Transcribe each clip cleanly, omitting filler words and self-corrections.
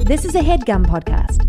This is a HeadGum podcast.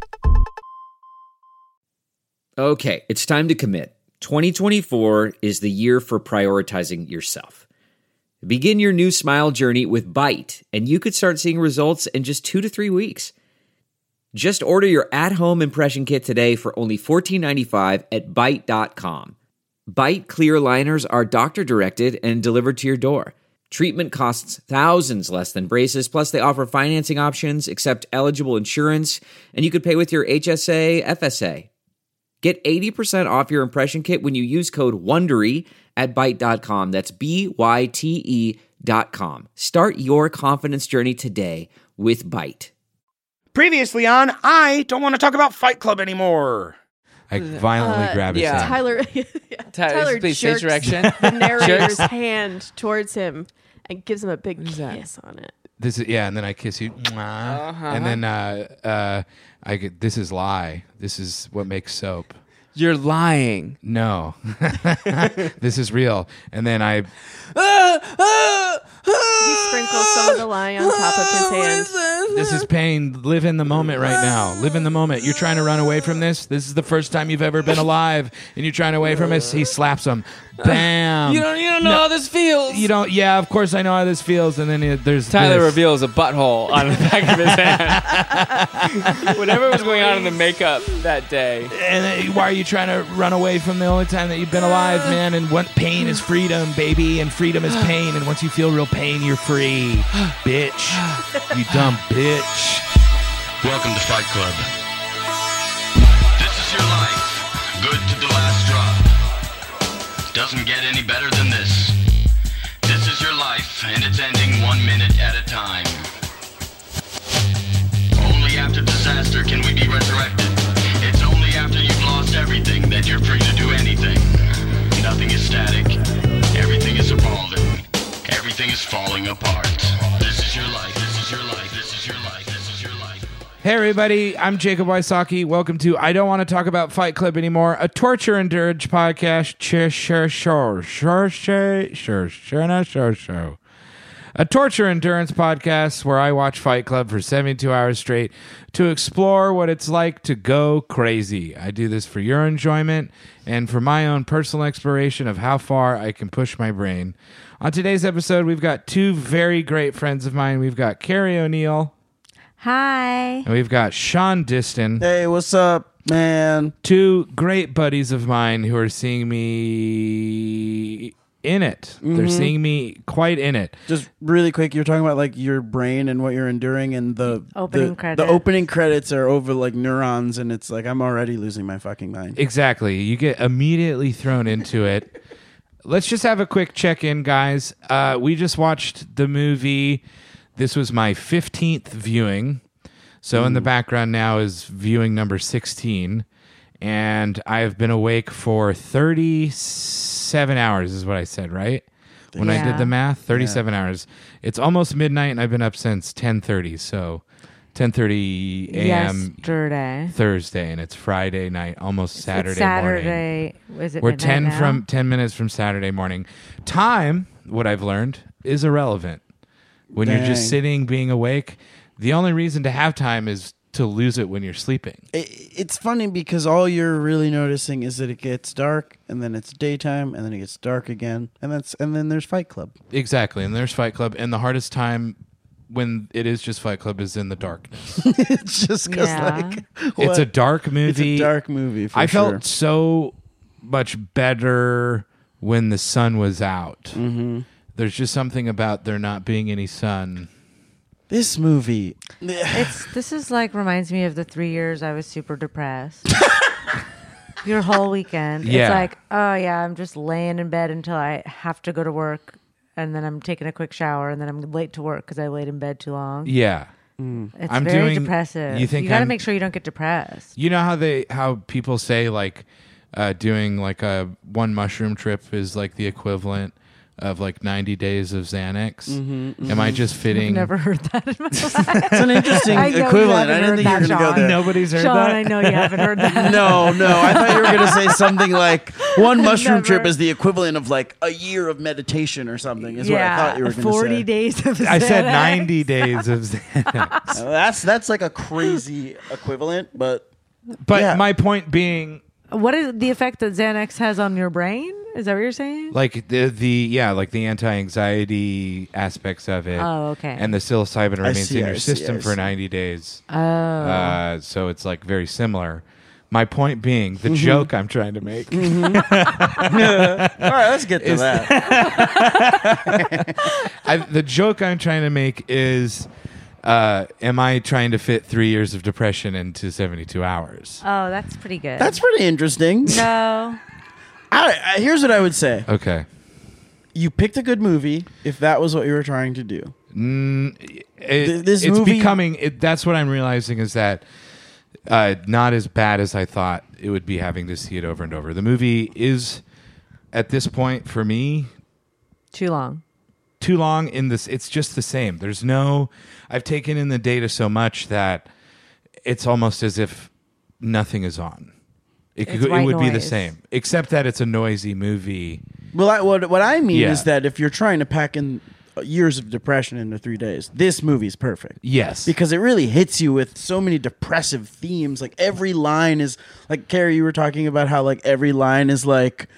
Okay, it's time to commit. 2024 is the year for prioritizing yourself. Begin your new smile journey with Byte, and you could start seeing results in just 2 to 3 weeks. Just order your at-home impression kit today for only $14.95 at Byte.com. Byte clear liners are doctor-directed and delivered to your door. Treatment costs thousands less than braces, plus they offer financing options, accept eligible insurance, and you could pay with your HSA, FSA. Get 80% off your impression kit when you use code WONDERY at Byte.com. That's BYTE.com. Start your confidence journey today with Byte. Previously on, I don't want to talk about Fight Club anymore. I violently grab his hand. Tyler please, jerks stage direction. the narrator's hand towards him and gives him a big kiss on it. This is and then I kiss you, and then I get. This is lie. This is what makes soap. You're lying. No, this is real. And then I. He sprinkles some of the lye on top of his hand. This is pain. Live in the moment right now. Live in the moment. You're trying to run away from this. This is the first time you've ever been alive, and you're trying away from us. He slaps him. Bam. You don't know how this feels. You don't. Yeah, of course I know how this feels. And then there's Tyler this. reveals a butthole on the back of his hand. Whatever was going on in the makeup that day. And then, why are you trying to run away from the only time that you've been alive, man? And what pain is freedom, baby, and freedom is pain. And once you feel real pain, you're free, bitch. You dumb bitch. Welcome to Fight Club. This is your life, good to the last drop. Doesn't get any better than this. This is your life, and it's ending 1 minute at a time. Only after disaster can we be resurrected. It's only after you've lost everything that you're free to do anything. Nothing is static. Everything is evolving. Everything is falling apart. This is your life. This is your life. This is your life. This is your life. Hey, everybody. I'm Jacob Wysocki. Welcome to I Don't Want to Talk About Fight Club Anymore, a torture endurance podcast. A torture endurance podcast where I watch Fight Club for 72 hours straight to explore what it's like to go crazy. I do this for your enjoyment and for my own personal exploration of how far I can push my brain. On today's episode, we've got two very great friends of mine. We've got Carrie O'Neill. Hi. And we've got Sean Diston. Hey, what's up, man? Two great buddies of mine who are seeing me in it. Mm-hmm. They're seeing me quite in it. Just really quick, you're talking about like your brain and what you're enduring, and the opening credits. The opening credits are over like neurons, and it's like I'm already losing my fucking mind. Exactly. You get immediately thrown into it. Let's just have a quick check-in, guys. We just watched the movie. This was my 15th viewing. So in the background now is viewing number 16. And I have been awake for 37 hours is what I said, right? When I did the math, 37 hours. It's almost midnight, and I've been up since 10:30. So 10:30 a.m. yesterday, Thursday, and it's Friday night, almost Saturday morning. Is it? We're 10 minutes from Saturday morning. Time, what I've learned, is irrelevant. When you're just sitting, being awake, the only reason to have time is to lose it when you're sleeping. It's funny because all you're really noticing is that it gets dark, and then it's daytime, and then it gets dark again, and then there's Fight Club. Exactly, and there's Fight Club, and the hardest time when it is just Fight Club is in the darkness. It's just because it's a dark movie. It's a dark movie. For I sure. felt so much better when the sun was out. Mm-hmm. There's just something about there not being any sun. This movie. This is like reminds me of the 3 years I was super depressed. Your whole weekend. Yeah. It's like, oh yeah, I'm just laying in bed until I have to go to work, and then I'm taking a quick shower, and then I'm late to work because I laid in bed too long. Yeah. It's I'm very doing, depressive. You think you got to make sure you don't get depressed. You know how people say like doing like a one mushroom trip is like the equivalent of like 90 days of Xanax. Am I just I've fitting? never heard that in my life. It's an interesting I know you equivalent. I haven't didn't think you were heard going to go that, there. Nobody's heard Sean, that. I know you haven't heard that. No. I thought you were going to say something like one mushroom Never. trip is the equivalent of like a year of meditation or something. Is what I thought you were going to say. 40 days of I said Xanax. 90 days of Xanax. That's like a crazy equivalent, but But Yeah. my point being, What is the effect that Xanax has on your brain? Is that what you're saying? like the anti-anxiety aspects of it. Oh, okay. And the psilocybin remains see, in I your see, system I for see. 90 days. Oh. So it's like very similar. My point being, the joke I'm trying to make. all right, let's get to that. The joke I'm trying to make is, am I trying to fit 3 years of depression into 72 hours? Oh, that's pretty good. That's pretty interesting. no. Here's what I would say. Okay. You picked a good movie if that was what you were trying to do. This It's movie- becoming. That's what I'm realizing is that not as bad as I thought it would be having to see it over and over. The movie is, at this point, for me, Too long. too long in this. It's just the same. There's no. I've taken in the data so much that it's almost as if nothing is on. It's It white would be the noise. same, except that it's a noisy movie. Well, what I mean Yeah. is that if you're trying to pack in years of depression into 3 days, this movie's perfect. Yes, Because it really hits you with so many depressive themes. Like every line is like Carrie, you were talking about how like every line is like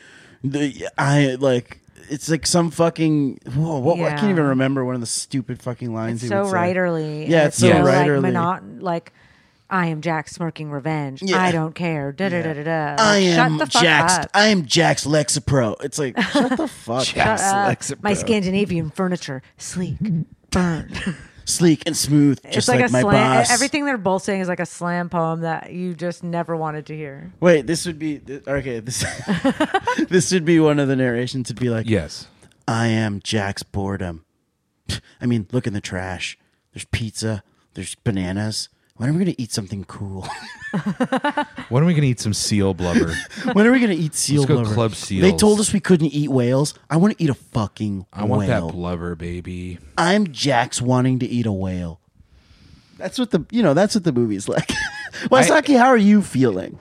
it's like some fucking I Yeah. can't even remember one of the stupid fucking lines. It's he would so say. writerly. Yeah, and it's so like writerly. like I am Jack smirking revenge. Yeah. I don't care. Da da da da da. I Like, am shut the fuck Jax. up. I am Jax Lexapro. It's like shut the fuck Shut up. up. Lexapro. My Scandinavian furniture, sleek, burn. Sleek and smooth, It's just like, like a my slam. boss. Everything they're both saying is like a slam poem that you just never wanted to hear. Wait, this would be okay. This this would be one of the narrations. It'd be like, yes. I am Jack's boredom. I mean, look in the trash. There's pizza. There's bananas. When are we going to eat something cool? When are we gonna eat some seal blubber? When are we going to eat seal Let's go blubber? Club Seals. They told us we couldn't eat whales. I want to eat a fucking I want whale. that blubber, baby. I'm Jack's wanting to eat a whale. That's what the movie's like. Waisaki, how are you feeling?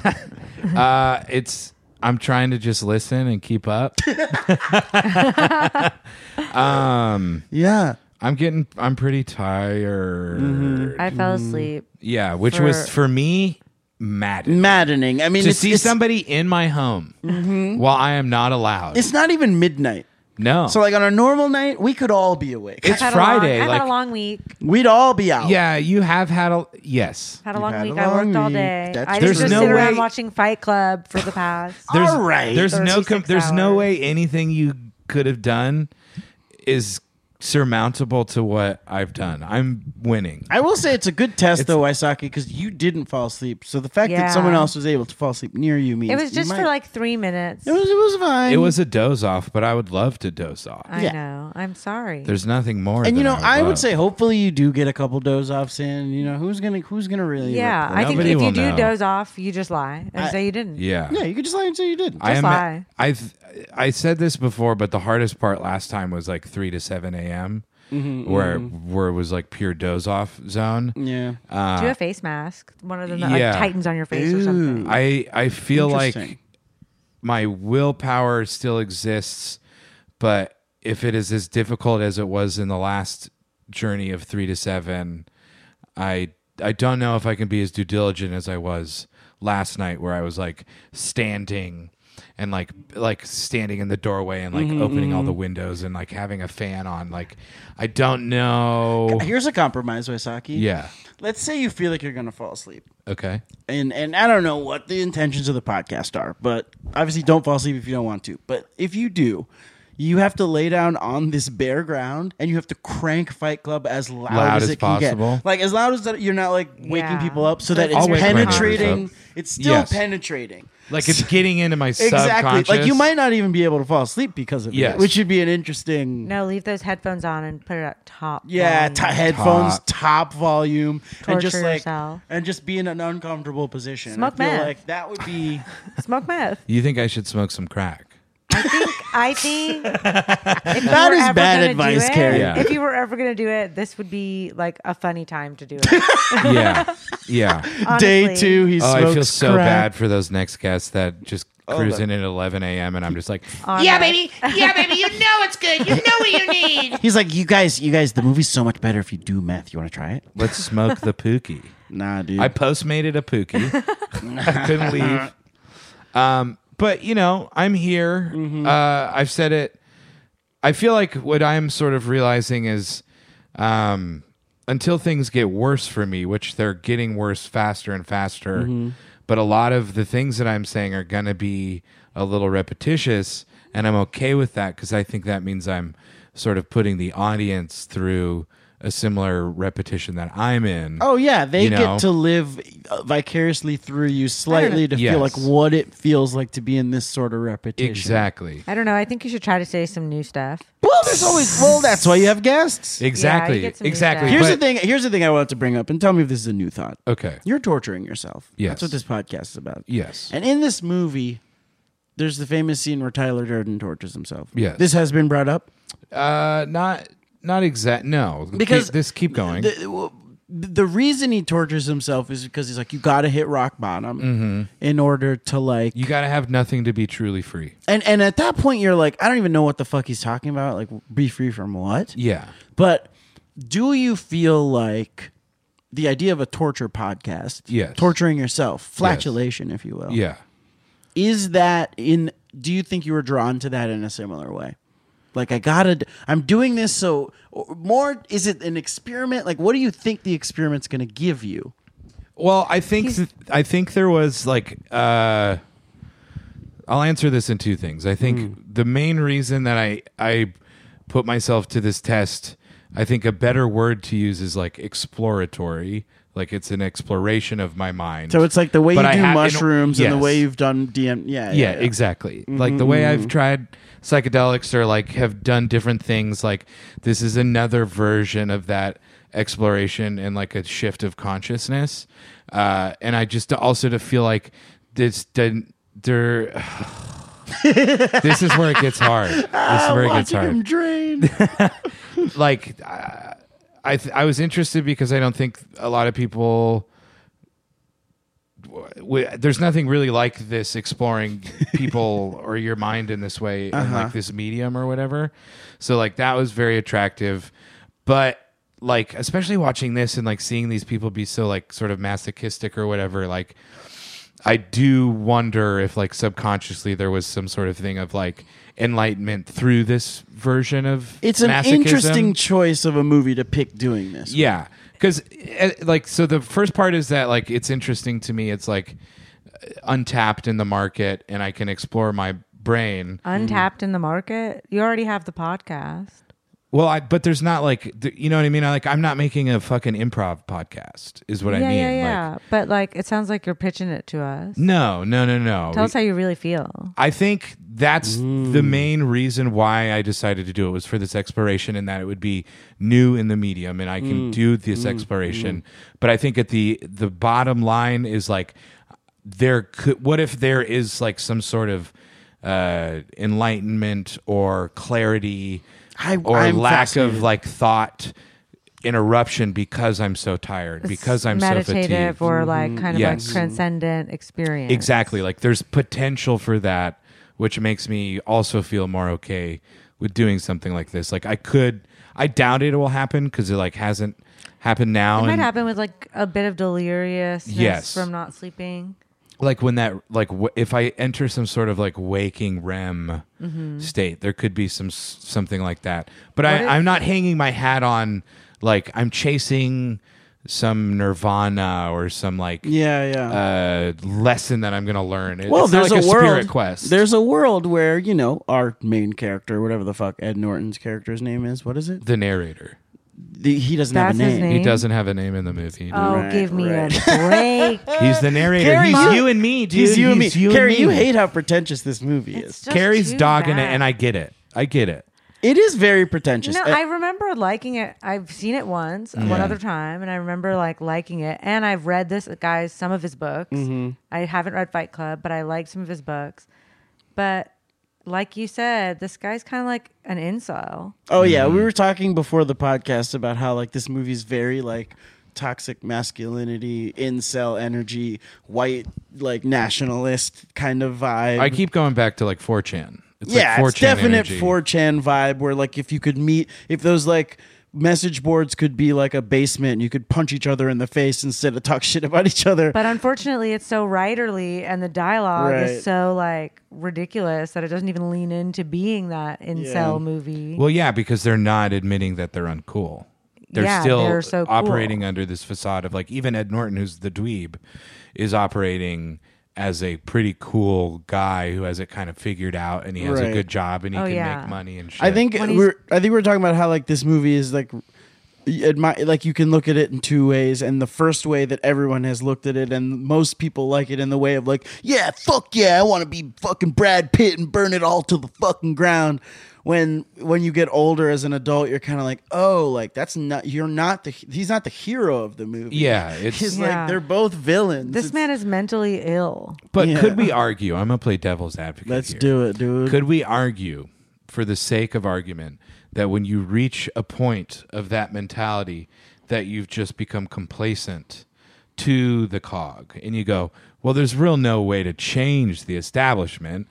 I'm trying to just listen and keep up. Yeah. I'm pretty tired. I fell asleep. Yeah, which was for me maddening. Maddening. I mean, To it's, see it's, somebody in my home while I am not allowed. it's not even midnight. No. So, like on a normal night, we could all be awake. It's Had Friday. I've like, had a long week. We'd all be out. yeah, you have had a yes. Had a You've long had a week. I long worked all week. day. That's I true. didn't There's just no sit around way- watching Fight Club for the past. There's, All right. There's no 36 there's no hours. way anything you could have done is surmountable to what I've done. I'm winning. I will say it's a good test, though, Waisaki, because you didn't fall asleep. So the fact that Yeah. someone else was able to fall asleep near you means It was you just might- for like 3 minutes. It was fine. It was a doze off, but I would love to doze off. I Yeah. know. I'm sorry. There's nothing more. and you than know, I would love. say hopefully you do get a couple doze offs in. You know, who's gonna really? yeah, report? I think Nobody if you will do know. doze off, you just lie and say you didn't. Yeah. Yeah, you could just lie and say you did. I Just lie. I said this before, but the hardest part last time was like 3 to 7 a.m. Where it was like pure doze off zone. Yeah. Do a face mask. One of them that yeah. like tightens on your face or something. I feel Interesting. like my willpower still exists, but if it is as difficult as it was in the last journey of 3 to 7, I don't know if I can be as due diligent as I was last night, where I was like standing and like standing in the doorway and like opening all the windows and like having a fan on. Like, I don't know. Here's a compromise, Waisaki. Yeah. Let's say you feel like you're gonna fall asleep. Okay. And I don't know what the intentions of the podcast are, but obviously don't fall asleep if you don't want to. But if you do, you have to lay down on this bare ground and you have to crank Fight Club as loud as it can possible. get. Like as loud as that you're not like waking Yeah. people up so So that it's it's I'll wake my neighbors penetrating. up. It's still Yes. penetrating. Like it's getting into my Exactly. subconscious. Like you might not even be able to fall asleep because of Yes. it, which would be an interesting No, leave those headphones on and put it at top. Yeah, volume. headphones, top volume, and just Torture like yourself. and just be in an uncomfortable position. Smoke I feel meth. like that would be Smoke meth. You think I should smoke some crack? I think if That is bad advice, Carrie. Yeah. If you were ever going to do it, this would be like a funny time to do it. Yeah. Day Honestly. 2, he Oh, smokes I feel so crack. bad for those next guests that just cruise in at 11 a.m. and I'm just like, Yeah, baby. Yeah, baby. You know it's good. You know what you need. He's like, you guys, the movie's so much better if you do meth. You want to try it? let's smoke the Pookie. Nah, dude. I postmated a Pookie. I couldn't leave. But, I'm here. I've said it. I feel like what I'm sort of realizing is until things get worse for me, which they're getting worse faster and faster, but a lot of the things that I'm saying are going to be a little repetitious, and I'm okay with that because I think that means I'm sort of putting the audience through a similar repetition that I'm in. Oh yeah, they You know? get to live vicariously through you slightly to Yes. feel like what it feels like to be in this sort of repetition. Exactly. I don't know. I think you should try to say some new stuff. Well, there's always that's why you have guests. Exactly. get some new Exactly. stuff. Here's the thing I wanted to bring up, and tell me if this is a new thought. Okay. You're torturing yourself. Yes. That's what this podcast is about. Yes. And in this movie, there's the famous scene where Tyler Durden tortures himself. Yes. This has been brought up. Not exact. No, Because keep going. The reason he tortures himself is because he's like, you got to hit rock bottom in order to like. You got to have nothing to be truly free. And at that point, you're like, I don't even know what the fuck he's talking about. Like, be free from what? Yeah. But do you feel like the idea of a torture podcast, Yes. torturing yourself, flatulation, if you will, Yeah. is that in? Do you think you were drawn to that in a similar way? Like, I'm doing this so more. Is it an experiment? Like, what do you think the experiment's going to give you? Well, I think there was like. I'll answer this in two things. I think the main reason that I put myself to this test, I think a better word to use is like exploratory. Like it's an exploration of my mind. So it's like the way But you I do have- mushrooms and the yes. way you've done DM. Yeah, Yeah, exactly. Like the way I've tried psychedelics or like have done different things. Like this is another version of that exploration and like a shift of consciousness. And I just also to feel like this didn't. This is where it gets hard. This is where it gets Watching him hard. drain. Like I was interested because I don't think a lot of people. There's nothing really like this exploring people or your mind in this way in like this medium or whatever. So like that was very attractive, but like especially watching this and like seeing these people be so like sort of masochistic or whatever, like I do wonder if like subconsciously there was some sort of thing of like enlightenment through this version of It's an masochism. interesting choice of a movie to pick doing this. Yeah, because like so the first part is that like it's interesting to me. It's like untapped in the market, and I can explore my brain. Untapped in the market. You already have the podcast. Well, but there's not like you know what I mean. I'm not making a fucking improv podcast. Is what I mean. Yeah. Like, But like, it sounds like you're pitching it to us. no. Tell us how you really feel. I think that's the main reason why I decided to do it was for this exploration and that it would be new in the medium and I can do this exploration. But I think at the bottom line is like what if there is like some sort of enlightenment or clarity or I'm lack fascinated. of like thought interruption because I'm so tired, because I'm so meditative fatigued. or like kind of Yes. like transcendent experience. Exactly. Like there's potential for that, which makes me also feel more okay with doing something like this. Like I doubt it will happen because it like hasn't happened now. It might and happen with like a bit of deliriousness Yes. from not sleeping. like when that like if I enter some sort of like waking REM state, there could be something like that. But I'm not hanging my hat on like I'm chasing some nirvana or some like lesson that I'm gonna learn. Well, it's not there's like a spirit world. quest. There's a world where our main character, whatever the fuck Ed Norton's character's name is. What is it? the narrator. He doesn't have a That's his name. name. He doesn't have a name in the movie. Oh, Right, give me right. a break. He's the narrator. Carrie, He's you- you and me, dude. He's you and me. He's Carrie, and you me. hate how pretentious this movie It's is. just Carrie's too dogging it, bad. and I get it. It is very pretentious. No, I remember liking it. I've seen it once, one other time, and I remember like liking it. And I've read this guy's some of his books. I haven't read Fight Club, but I liked some of his books. But like you said, this guy's kind of like an incel. Oh yeah, we were talking before the podcast about how like this movie's very like toxic masculinity, incel energy, white like nationalist kind of vibe. I keep going back to like 4chan. It's yeah, like 4chan it's definite energy. 4chan vibe where like if you could meet, if those like message boards could be like a basement and you could punch each other in the face instead of talk shit about each other. But unfortunately, it's so writerly and the dialogue Right. is so like ridiculous that it doesn't even lean into being that incel movie. Well, yeah, because they're not admitting that they're uncool. They're Yeah, still they're so cool. operating under this facade of like even Ed Norton, who's the dweeb, is operating as a pretty cool guy who has it kind of figured out and he has a Right. good job and he Oh, can yeah. make money and shit. I think When he's- we're talking about how like this movie is like like you can look at it in two ways, and the first way that everyone has looked at it and most people like it in the way of like, yeah, fuck yeah, I want to be fucking Brad Pitt and burn it all to the fucking ground. When you get older as an adult, you're kind of like, oh, like he's not the hero of the movie. Yeah, it's He's Yeah. like they're both villains. This man is mentally ill. but Yeah. could we argue? I'm gonna play devil's advocate. Let's here. do it, dude. Could we argue, for the sake of argument, that when you reach a point of that mentality, that you've just become complacent to the cog, and you go, well, there's real no way to change the establishment.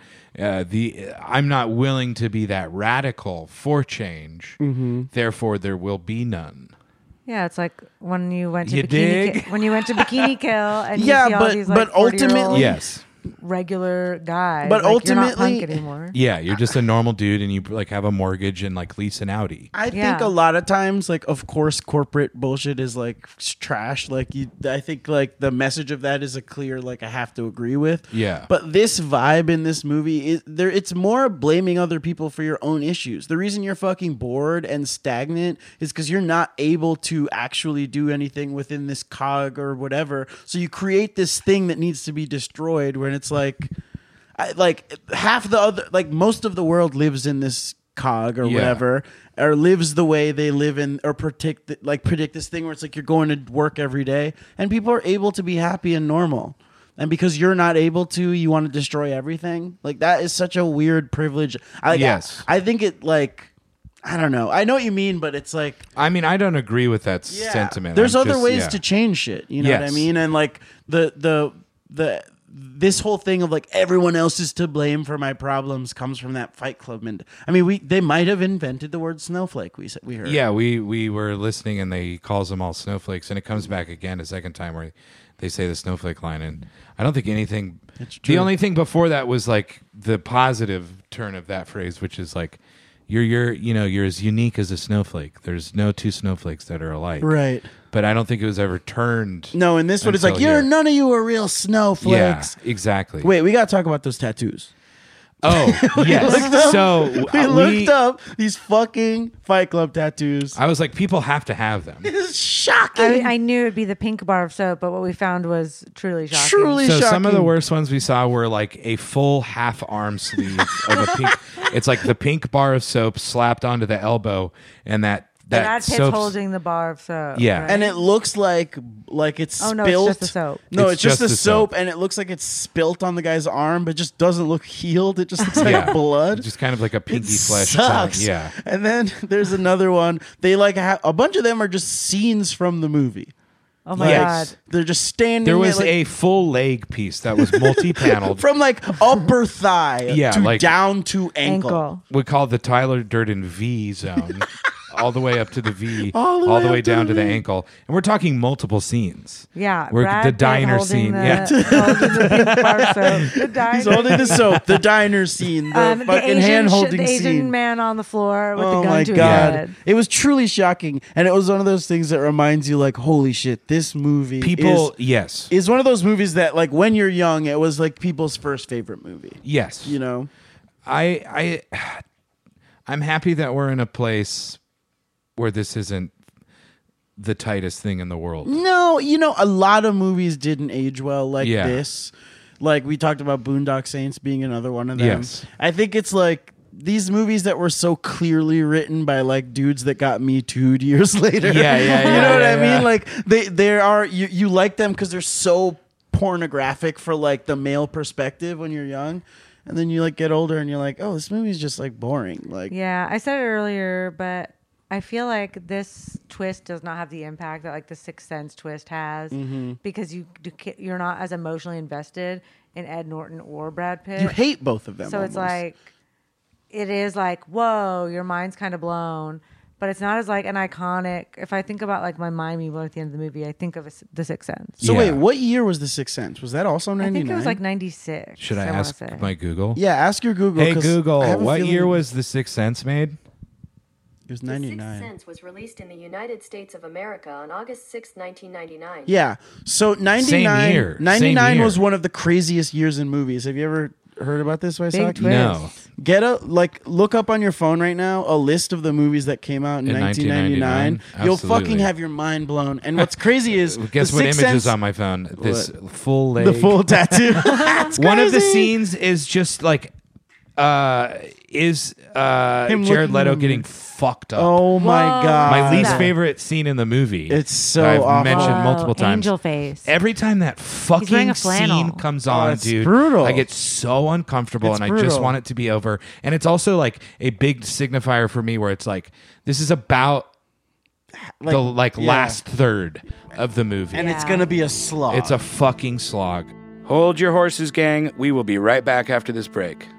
I'm not willing to be that radical for change. Therefore, there will be none. Yeah, it's like when you went to You dig? when you went to Bikini Kill and Yeah, you see all but- these like but ultimately- Yes. regular guys. But like, you're not ultimately- punk anymore. Yeah, you're just a normal dude, and you like have a mortgage and like lease an Audi. I Yeah. think a lot of times, like, of course, corporate bullshit is like trash. Like, I think like the message of that is a clear, like, I have to agree with. Yeah. But this vibe in this movie is there. It's more blaming other people for your own issues. The reason you're fucking bored and stagnant is because you're not able to actually do anything within this cog or whatever. So you create this thing that needs to be destroyed. When it's like. Like half the other, like most of the world lives in this cog or Yeah. whatever, or lives the way they live in, or predict this thing where it's like you're going to work every day, and people are able to be happy and normal, and because you're not able to, you want to destroy everything. Like that is such a weird privilege. Yes. I think it like. I don't know. I know what you mean, but it's like I mean, I don't agree with that sentiment. there's I'm other just- ways yeah. to change shit. You know what I Yes. mean? And like the this whole thing of like everyone else is to blame for my problems comes from that Fight Club. And I mean, they might have invented the word snowflake. We heard. Yeah, we were listening, and they calls them all snowflakes, and it comes back again a second time where they say the snowflake line, and I don't think anything. It's The true. only thing before that was like the positive turn of that phrase, which is like you're as unique as a snowflake. There's no two snowflakes that are alike, Right. But I don't think it was ever turned. No, in this one, it's like Until here. none of you are real snowflakes. Yeah, exactly. Wait, we got to talk about those tattoos. Oh, yes. So We looked up these fucking Fight Club tattoos. I was like, people have to have them. It's shocking. I knew it'd be the pink bar of soap, but what we found was truly shocking. Truly So shocking. some of the worst ones we saw were like a full half arm sleeve of a pink. It's like the pink bar of soap slapped onto the elbow, and that Brad Pitt's soap's- holding the bar of soap. Yeah. right? And it looks like it's Oh, spilt. no, it's just the soap. No, It's it's just just the the soap, soap. and it looks like it's spilt on the guy's arm, but just doesn't look healed. It just looks like Yeah. blood. just kind of like a pinky It flesh. sucks. Yeah. And then there's another one. They like a bunch of them are just scenes from the movie. Oh my Like, god. they're just standing. There was at, like, a full leg piece that was multi-paneled. from like upper thigh Yeah, to like- down to ankle. Ankle. We call it the Tyler Durden V zone. All the way up to the V, All the way up down to to the the V. ankle, and we're talking multiple scenes. Yeah. We're Brad the Pitt diner holding scene. the- Yeah. holding the pink bar of soap. The diner. He's holding the soap, the diner scene, the fucking hand holding the Asian scene. man on the floor with Oh the gun my to god! his head. It was truly shocking, and it was one of those things that reminds you, like, holy shit, this movie People, yes, is one of those movies that, like, when you're young, it was like people's first favorite movie. yes. You know, I'm happy that we're in a place where this isn't the tightest thing in the world. no, a lot of movies didn't age well like Yeah. this. Like we talked about Boondock Saints being another one of them. Yes. I think it's like these movies that were so clearly written by like dudes that got Me Too'd years later. Yeah, You know what I yeah. mean? Like they are you like them because they're so pornographic for like the male perspective when you're young. and then you like get older and you're like, oh, this movie's just like boring. Like, Yeah, I said it earlier, but I feel like this twist does not have the impact that like the Sixth Sense twist has because you're not as emotionally invested in Ed Norton or Brad Pitt. you hate both of them. So it's almost. like, it is like, whoa, your mind's kind of blown. But it's not as like an iconic. If I think about like my mind being blown at the end of the movie, I think of The Sixth Sense. So Yeah. wait, what year was The Sixth Sense? Was that also 99? I think it was like 96. Should I wanna ask say. my Google? Yeah, ask your Google. Hey 'cause Google, I have a what feeling year was The Sixth Sense made? It was The Sixth 99. Sense was released in the United States of America on August 6, 1999. Yeah. So 99. Same year. 99 Same year. was one of the craziest years in movies. Have you ever heard about this, Big Wysocki? twist. No. Get look up on your phone right now a list of the movies that came out in In 1999. 1999? You'll Absolutely. fucking have your mind blown. And what's crazy is Guess The what Sixth image is Sense- on my phone? This full leg. the full tattoo. That's One of the crazy. scenes is just like Jared Leto looking- getting fucked up. Oh my Whoa. god. My least that. favorite scene in the movie. It's so I've awful. mentioned multiple times. Angel face. Every time that wearing fucking a flannel. scene comes on, it's dude, brutal. I get so uncomfortable It's and I just brutal. want it to be over. And it's also like a big signifier for me where it's like, this is about the yeah. last third of the movie. And it's going to be a slog. It's a fucking slog. Hold your horses, gang. We will be right back after this break.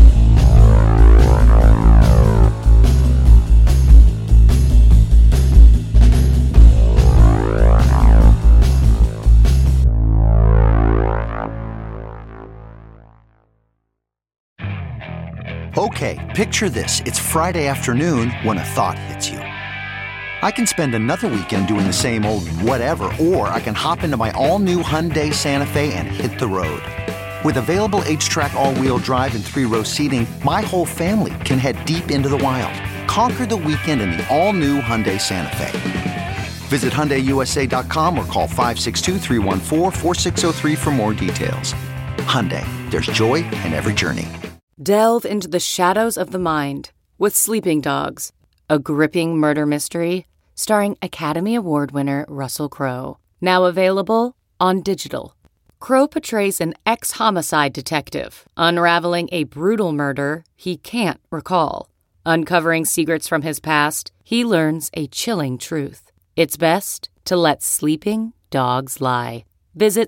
Okay, picture this. It's Friday afternoon when a thought hits you. I can spend another weekend doing the same old whatever, or I can hop into my all-new Hyundai Santa Fe and hit the road. With available H-Track all-wheel drive and 3-row seating, my whole family can head deep into the wild. Conquer the weekend in the all-new Hyundai Santa Fe. Visit HyundaiUSA.com or call 562-314-4603 for more details. Hyundai, there's joy in every journey. Delve into the shadows of the mind with Sleeping Dogs, a gripping murder mystery starring Academy Award winner Russell Crowe. Now available on digital. Crowe portrays an ex-homicide detective unraveling a brutal murder he can't recall. Uncovering secrets from his past, he learns a chilling truth. It's best to let sleeping dogs lie. Visit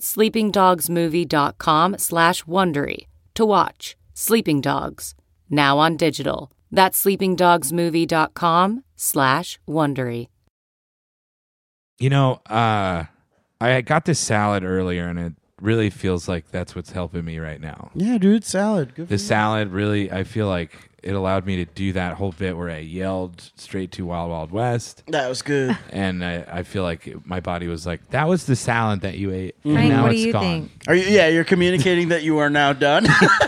sleepingdogsmovie.com/Wondery to watch Sleeping Dogs, now on digital. That's sleepingdogsmovie.com/Wondery. You know, I got this salad earlier, and it really feels like that's what's helping me right now. Yeah, dude, salad. Good for The you. salad really, I feel like it allowed me to do that whole bit where I yelled straight to Wild Wild West. That was good. And I feel like my body was like, that was the salad that you ate. And Frank, now what do it's you gone. think? You're communicating that you are now done.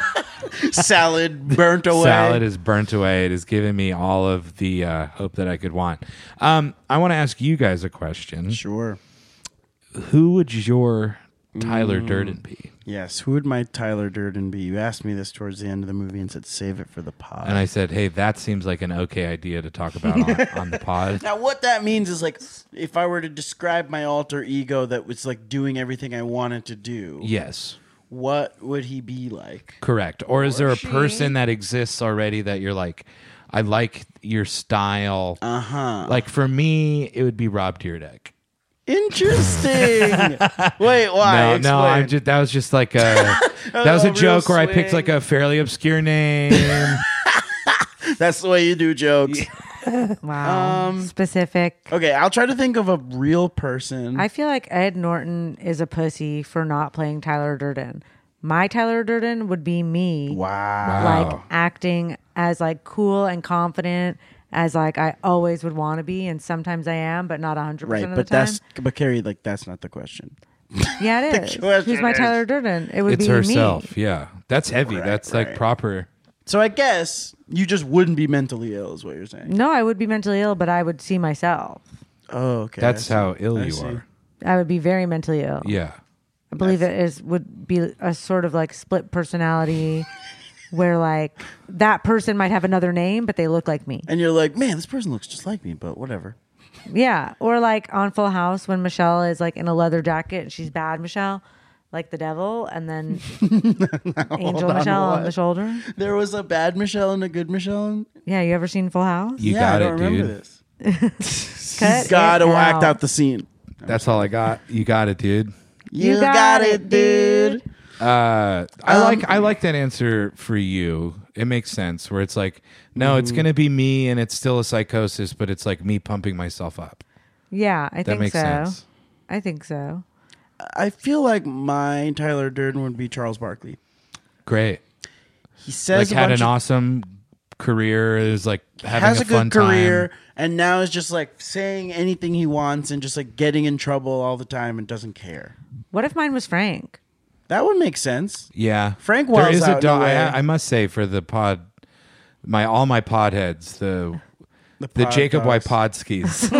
Salad burnt away. Salad is burnt away. It has given me all of the hope that I could want. I want to ask you guys a question. Sure. Who would your Tyler Durden be? Yes, who would my Tyler Durden be? You asked me this towards the end of the movie and said save it for the pod. And I said, hey, that seems like an okay idea to talk about on the pod. Now, what that means is like if I were to describe my alter ego that was like doing everything I wanted to do. Yes. What would he be like? Correct. Or is there a person that exists already that you're like, I like your style? Uh-huh. Like for me, it would be Rob Dyrdek. Interesting. Wait, why? No, I'm just that was just like a that was a real joke where I picked swing. like a fairly obscure name. That's the way you do jokes. Wow. Specific. Okay, I'll try to think of a real person. I feel like Ed Norton is a pussy for not playing Tyler Durden. My Tyler Durden would be me. Wow. Like acting as like cool and confident as like I always would want to be, and sometimes I am, but not 100% Right, of the but time. but Carrie, like that's not the question. Yeah, it is. question Who's my is- Tyler Durden? It would It's be herself. me. Yeah, that's heavy. That's like proper. So I guess you just wouldn't be mentally ill, is what you're saying. No, I would be mentally ill, but I would see myself. Oh, okay. That's how ill I you see. are. I would be very mentally ill. Yeah. I believe would be a sort of like split personality where like that person might have another name, but they look like me. And you're like, man, this person looks just like me, but whatever. Yeah. Or like on Full House when Michelle is like in a leather jacket and she's bad Michelle. like the devil, and then Angel Michelle on the shoulder. There was a bad Michelle and a good Michelle. Yeah, you ever seen Full House? You yeah, got I don't it, remember dude. this. Cut You gotta it act out the scene. That's all I got. You got it, dude. You got it, dude. I like that answer for you. It makes sense where it's like, no, it's gonna be me, and it's still a psychosis, but it's like me pumping myself up. Yeah, I That think makes so. sense. I think so. I feel like my Tyler Durden would be Charles Barkley. Great. He says Like had an awesome career, is like having has a fun good career, time. and now is just like saying anything he wants and just like getting in trouble all the time and doesn't care. What if mine was Frank? That would make sense. Yeah, Frank there Wells is out a in a dog. way. I must say for the pod, all my pod heads, the pod Jacob dogs. Wypodskis.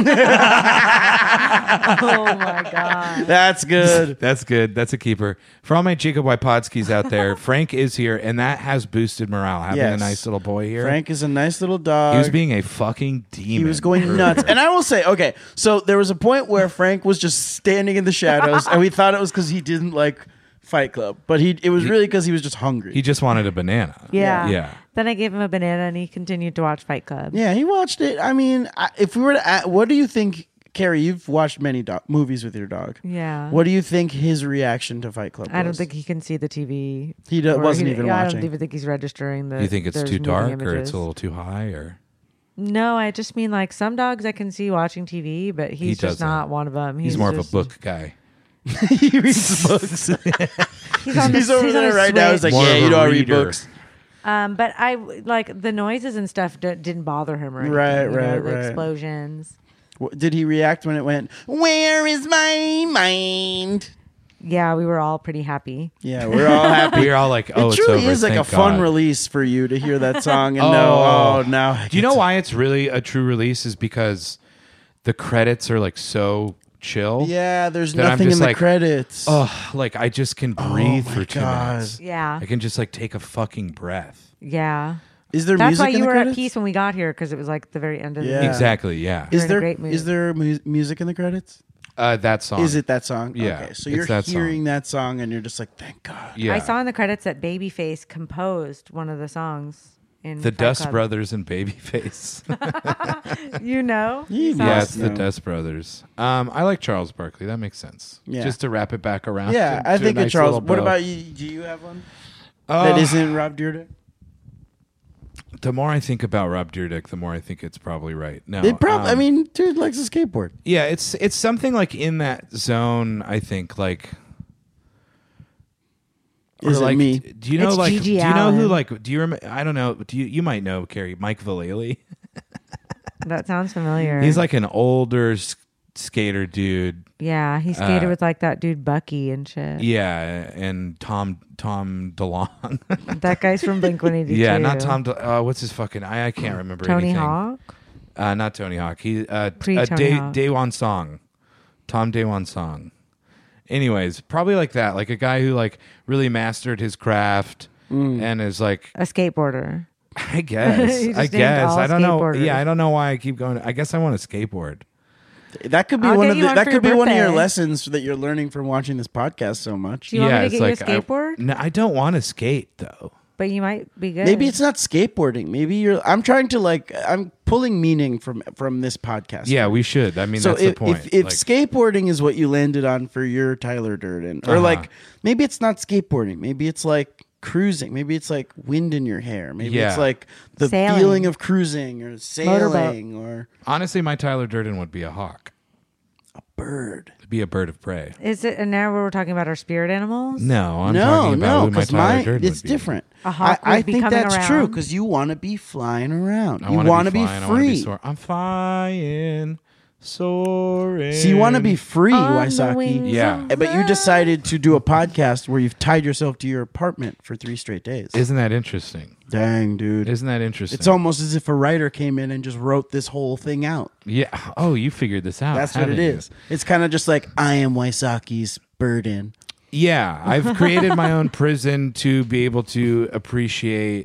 Oh my god. That's good. That's good. That's a keeper. For all my Jacob Wypodskis out there, Frank is here, and that has boosted morale. Having a Yes. nice little boy here. Frank is a nice little dog. He was being a fucking demon. He was going nuts. And I will say, okay, so there was a point where Frank was just standing in the shadows, and we thought it was because he didn't like Fight Club, but it was really because he was just hungry. He just wanted a banana. Yeah. Yeah. Then I gave him a banana, and he continued to watch Fight Club. Yeah, he watched it. I mean, if we were to, what do you think, Carrie? You've watched many movies with your dog. Yeah. What do you think his reaction to Fight Club was? I don't think he can see the TV. He Or wasn't even I watching. don't even think he's registering the. You think it's there's too moving dark, or images. it's a little too high, or No, I just mean like some dogs I can see watching TV, but he's just doesn't. not one of them. he's more of a just- book guy. He reads books. He's, on He's the, over he's on there a right now. He's like, More yeah, of you a know, I read reader. books. But I like the noises and stuff didn't bother him or anything. Right, you know, right, the right. explosions. Did he react when it went, where is my mind? Yeah, we were all pretty happy. Yeah, we're all happy. We're all like, oh, it it's truly over. is like a Thank fun God. release for you to hear that song and Oh. know, oh, now. I Do you get know to- why it's really a true release? Is because the credits are like so chill. Yeah, there's that I'm nothing just in the like, credits. Oh, like I just can breathe my for 2 God. minutes. Yeah. I can just like take a fucking breath. Yeah. Is there That's music why in you the were credits? at peace when we got here because it was like the very end of the Yeah. movie. Exactly. Yeah. You're Is in a there great mood. is there music in the credits? That song. Is it that song? Yeah, Okay, so it's you're that song. hearing that song and you're just like, thank God. Yeah. I saw in the credits that Babyface composed one of the songs in the Fight Dust Club. Brothers and Babyface. You know? You saw Yeah, it? it's the Dust Brothers. I like Charles Barkley. That makes sense. Yeah. Just to wrap it back around. Yeah, to I a think nice of Charles. little What bow. about you? Do you have one that isn't Rob Dyrdek? The more I think about Rob Dyrdek, the more I think it's probably right. No, It probably. I mean, dude likes a skateboard. yeah, it's something like in that zone. I think like. Or Is it like, me? Do you know It's like? Gigi Do you know who Allen. like? Do you remember? I don't know. Do you might know Carrie Mike Vallely? That sounds familiar. He's like an older skater dude. yeah, he skated with like that dude Bucky and shit. Yeah, and Tom DeLonge. That guy's from Blink-182. Yeah, not Tom. What's his fucking? I can't remember. Tony anything. Hawk. Not Tony Hawk. He Pre-Tony Hawk. Daewon Song. Tom Daewon Song. Anyways, probably like that, like a guy who like really mastered his craft and is like, A skateboarder. I guess, You just I named guess, all I don't know. skateboarders. Yeah, I don't know why I keep going. I guess I want a skateboard. That could be I'll one get of you the. one That for could your be one of your birthday. lessons that you're learning from watching this podcast so much. Do you want me to it's get you a like, skateboard? No, I don't want to skate though. But you might be good. Maybe it's not skateboarding. Maybe you're. I'm trying to like. I'm pulling meaning from this podcast. Yeah, we should. I mean, So that's if, the point. if Like, skateboarding is what you landed on for your Tyler Durden, or like maybe it's not skateboarding, maybe it's like cruising, maybe it's like wind in your hair, maybe Yeah. it's like the Sailing. feeling of cruising or sailing or honestly, my Tyler Durden would be a hawk. a bird. It'd be a bird of prey. Is it? And now we're talking about our spirit animals. No, I'm no, talking about no, who my because Tyler Durden it's would be. different. A hawk I would be think coming that's true around? because you want to be flying around. I You wanna want to be flying, I wanna free. soaring. I'm flying, soaring. So you want to be free, On the Wysocki. wings Yeah. of But you decided to do a podcast where you've tied yourself to your apartment for 3 straight days. Isn't that interesting? Dang, dude. Isn't that interesting? It's almost as if a writer came in and just wrote this whole thing out. Yeah. Oh, you figured this out. That's what it haven't you? is. It's kind of just like, I am Wysocki's burden. Yeah, I've created my own prison to be able to appreciate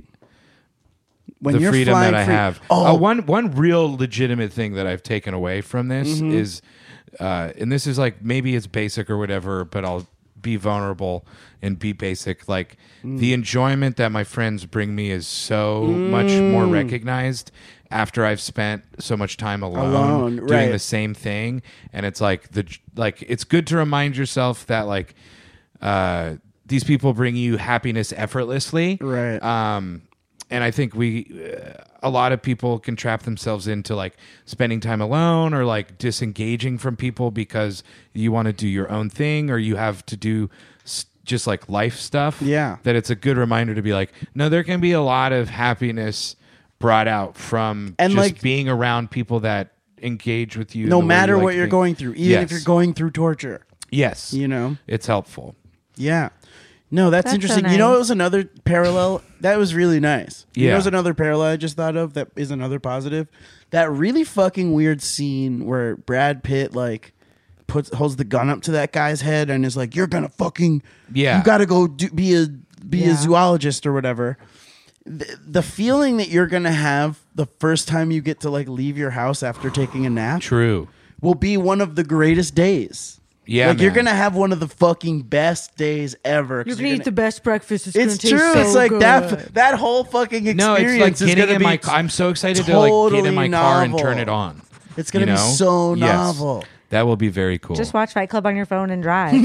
When the you're freedom flying that I free- have. Oh. One real legitimate thing that I've taken away from this Mm-hmm. is, and this is like maybe it's basic or whatever, but I'll be vulnerable and be basic. Like the enjoyment that my friends bring me is so much more recognized after I've spent so much time alone doing right. the same thing. And it's like it's good to remind yourself that like these people bring you happiness effortlessly. Right. And I think a lot of people can trap themselves into like spending time alone or like disengaging from people because you want to do your own thing or you have to do just like life stuff. Yeah. That it's a good reminder to be like, no, there can be a lot of happiness brought out from and just like, being around people that engage with you. No matter what you're going through, even if you're going through torture. Yes. You know? It's helpful. Yeah. No, that's interesting. So nice. You know, it was another parallel that was really nice. You Yeah. know, it was another parallel I just thought of that is another positive. That really fucking weird scene where Brad Pitt like holds the gun up to that guy's head and is like, "You're gonna fucking you gotta go be a zoologist or whatever." The feeling that you're gonna have the first time you get to like leave your house after taking a nap, true, will be one of the greatest days. Yeah, like you're man. gonna have one of the fucking best days ever. You're gonna eat the best breakfast. It's It's gonna true. taste it's so like good. that whole fucking experience. No, it's like is getting gonna in be my car. I'm so excited to like get in my car and turn it on. It's gonna You be know? so Yes. novel. That will be very cool. Just watch Fight Club on your phone and drive.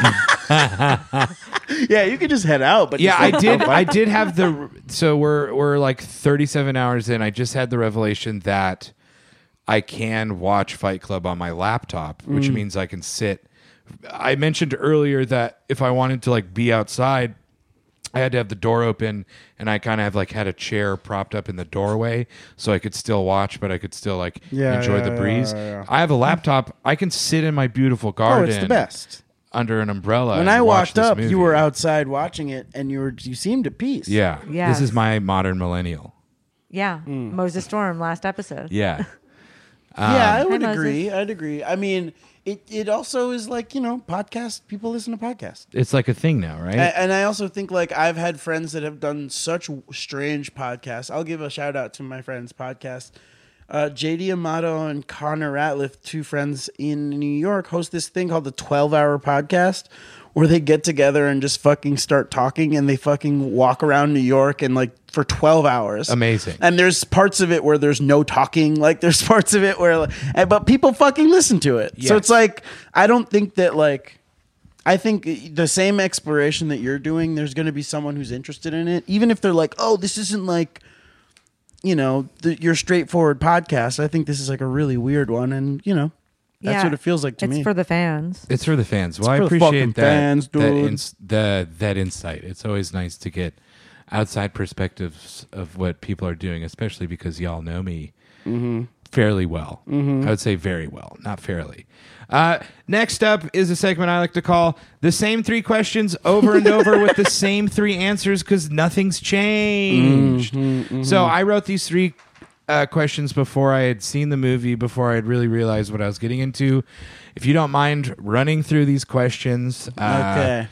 Yeah, you could just head out. But yeah, just, I did have the. So we're like 37 hours in. I just had the revelation that I can watch Fight Club on my laptop, which means I can sit. I mentioned earlier that if I wanted to like be outside, I had to have the door open, and I kind of have like had a chair propped up in the doorway so I could still watch, but I could still like enjoy the breeze. I have a laptop. I can sit in my beautiful garden. Oh, it's the best. Under an umbrella. When and I watch walked this up, movie. you were outside watching it, and you seemed at peace. Yeah. Yes. This is my modern millennial. Yeah, Moses Storm last episode. Yeah. Yeah, I Hi, would Moses. agree. I'd agree. I mean, it also is like, you know, podcast. People listen to podcasts. It's like a thing now, right? And I also think like I've had friends that have done such strange podcasts. I'll give a shout out to my friends' podcast. JD Amato and Connor Ratliff, two friends in New York, host this thing called the 12-Hour Podcast, where they get together and just fucking start talking, and they fucking walk around New York and like for 12 hours. Amazing. And there's parts of it where there's no talking. Like there's parts of it where, but people fucking listen to it. Yes. So it's like, I don't think that like, I think the same exploration that you're doing, there's going to be someone who's interested in it. Even if they're like, oh, this isn't like, you know, your straightforward podcast. I think this is like a really weird one. And, you know, that's what it feels like to me. It's for the fans. It's for the fans. Well, I for the fucking appreciate that, fans, dude. that insight. It's always nice to get outside perspectives of what people are doing, especially because y'all know me fairly well. I would say very well, not fairly. Next up is a segment I like to call the same three questions over and over with the same three answers because nothing's changed. So I wrote these three questions before I had seen the movie, before I had really realized what I was getting into. If you don't mind running through these questions, Okay.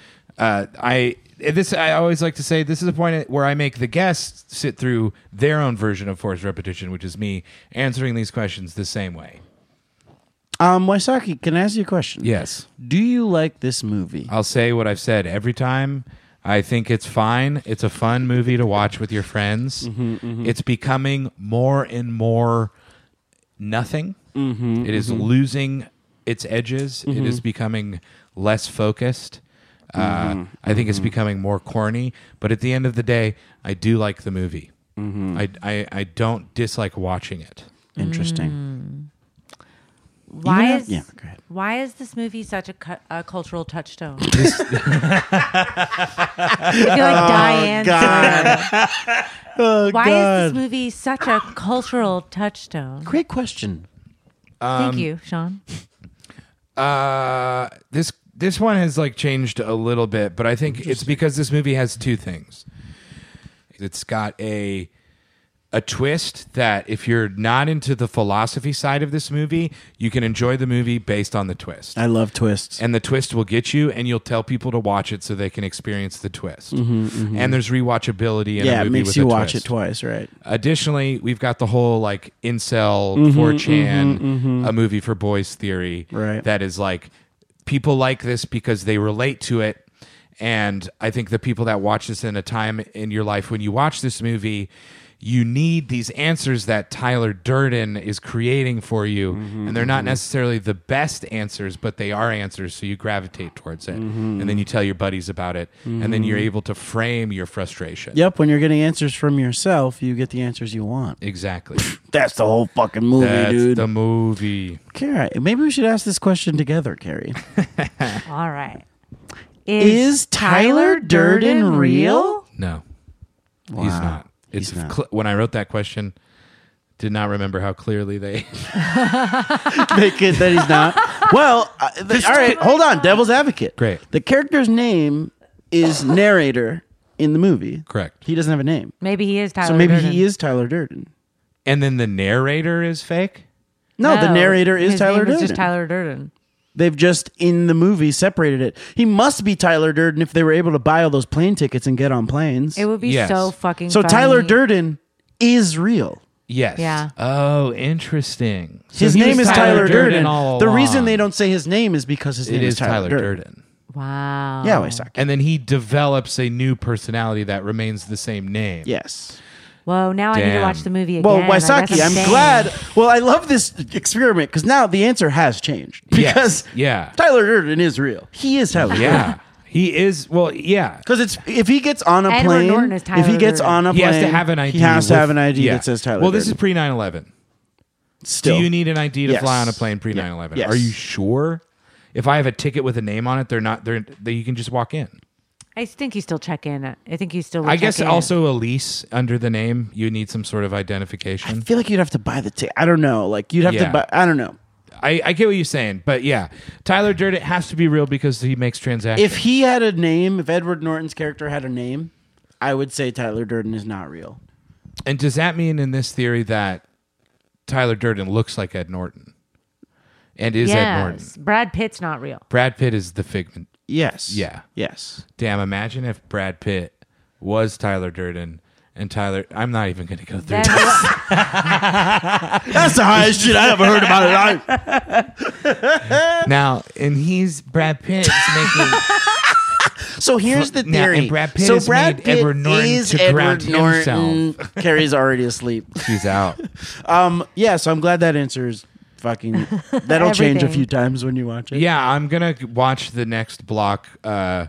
I always like to say this is a point where I make the guests sit through their own version of forced repetition, which is me answering these questions the same way. Waisaki, can I ask you a question? Yes. Do you like this movie? I'll say what I've said every time. I think it's fine. It's a fun movie to watch with your friends. It's becoming more and more nothing. It is losing its edges. It is becoming less focused. I think it's becoming more corny. But at the end of the day, I do like the movie. I don't dislike watching it. Interesting. Why is go ahead. why is this movie such a cultural touchstone? I feel like Diane. Oh, Why God. is this movie such a cultural touchstone? Great question. Thank you, Sean. This one has like changed a little bit, but I think it's because this movie has two things. It's got a twist that if you're not into the philosophy side of this movie, you can enjoy the movie based on the twist. I love twists. And the twist will get you, and you'll tell people to watch it so they can experience the twist. And there's rewatchability in a movie it makes with you a watch twist. it twice, right? Additionally, we've got the whole like incel 4chan, a movie for boys theory. Right. That is like people like this because they relate to it And I think the people that watch this in a time in your life when you watch this movie, you need these answers that Tyler Durden is creating for you. And they're not necessarily the best answers, but they are answers. So you gravitate towards it. And then you tell your buddies about it. And then you're able to frame your frustration. Yep, when you're getting answers from yourself, you get the answers you want. Exactly. That's the whole fucking movie, dude. That's the movie. Carrie, maybe we should ask this question together, Carrie. All right. Is Tyler Durden real? No, Wow. he's not. It's He's not. when I wrote that question, did not remember how clearly they Make it that he's not. Well, all right, hold on. Devil's advocate. Great. The character's name is narrator in the movie. Correct. He doesn't have a name. Maybe he is Tyler So maybe Durden. he is Tyler Durden. And then the narrator is fake? No, the narrator is his Tyler name Durden. is just Tyler Durden. They've just, in the movie, separated it. He must be Tyler Durden if they were able to buy all those plane tickets and get on planes. It would be Yes. so fucking So funny. Tyler Durden is real. Yes. Yeah. Oh, interesting. So His he name was is Tyler Durden. all The reason along. they don't say his name is because his It name is Tyler Durden. Durden. Wow. Yeah, Wysocki. And then he develops a new personality that remains the same name. Yes. Whoa, now I need to Damn. watch the movie again. Well, I guess Wysocki, I'm staying. glad. Well, I love this experiment because now the answer has changed. Because Yeah. Tyler Durden is real. He is Tyler Durden. Yeah. He is, well, yeah. Because it's if he gets on a Edward plane, Norton is Tyler if he gets Durden. on a He plane, has to have an ID. He has to have an with- ID yeah. that says Tyler. Well, this is Durden. pre 9/11. Still. Do you need an ID to Yes. fly on a plane pre 9/11? Yes. Are you sure? If I have a ticket with a name on it, you can just walk in. I think you still check in. I think you still would I check guess in. also a lease under the name, you need some sort of I identification. feel like you'd have to buy the ticket. I don't know. Like you'd have Yeah. to buy. I don't know. I get what you're saying, but yeah, Tyler Durden has to be real because he makes transactions. If he had a name, if Edward Norton's character had a name, I would say Tyler Durden is not real. And does that mean in this theory that Tyler Durden looks like Ed Norton? And is Ed Norton? Yes. Brad Pitt's not real. Brad Pitt is the figment. Yes. Yeah. Yes. Damn, imagine if Brad Pitt was Tyler Durden and Tyler... I'm not even going to go through Then this. That's the highest shit I ever heard about it. Now, and he's... Brad Pitt is making... So here's the Now, theory. and Brad Pitt so has Brad made Pitt Edward Norton is to ground Edward Norton. himself. Carrie's already asleep. She's out. Yeah, so I'm glad that answers fucking. That'll change a Everything. few times when you watch it. Yeah, I'm going to watch the next block... the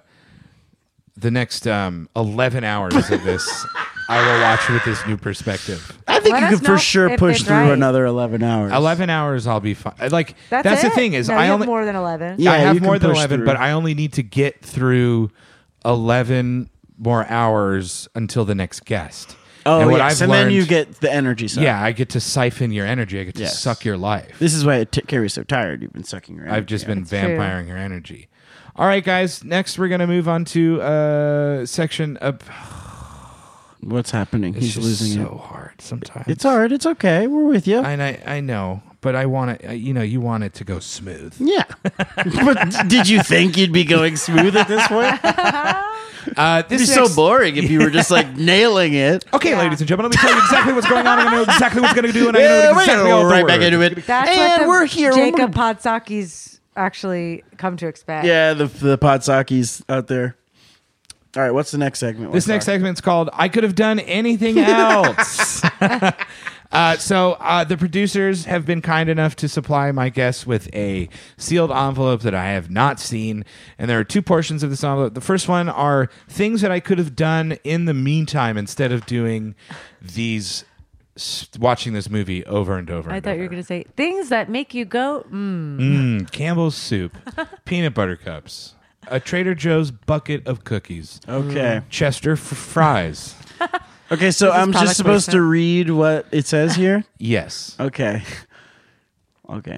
next 11 hours of this, I will watch with this new perspective. I think Let you us could for know sure if push it's through right. another 11 hours. 11 hours, I'll be fine. Like That's the it? thing is, No, I you have only more than 11. Yeah, I you have can more than push 11, through. but I only need to get through 11 more hours until the next guest. Oh, and what yes, I've and then learned- you get the energy side. Yeah, I get to siphon your energy. I get to Yes. suck your life. This is why Carrie's so tired. You've been sucking her energy. I've just been It's true. vampiring your energy. All right, guys. Next, we're gonna move on to a section of. What's happening? It's He's just losing so it. hard sometimes. It's hard. It's okay. We're with you. I know, but I want it. You want it to go smooth. Yeah. But did you think you'd be going smooth at this point? It'd This be so next- boring if you were just like nailing it. Okay, ladies and gentlemen, let me tell you exactly what's going on. I know exactly what's going to do, and I Yeah, know we're exactly gonna all go the right back words. into it. That's And what the we're here. Jacob Podsaki's actually come to expect. Yeah, the Podsakis out there. All right, what's the next segment? This next segment's called "I Could Have Done Anything Else." So the producers have been kind enough to supply my guests with a sealed envelope that I have not seen, and there are two portions of this envelope. The first one are things that I could have done in the meantime instead of doing watching this movie over and over. I and thought you were over. going to say things that make you go, mm. Campbell's soup, peanut butter cups, a Trader Joe's bucket of cookies, Okay. Chester fries. Okay, so This is I'm product just supposed to placement. read what it says here? Yes. Okay. Okay.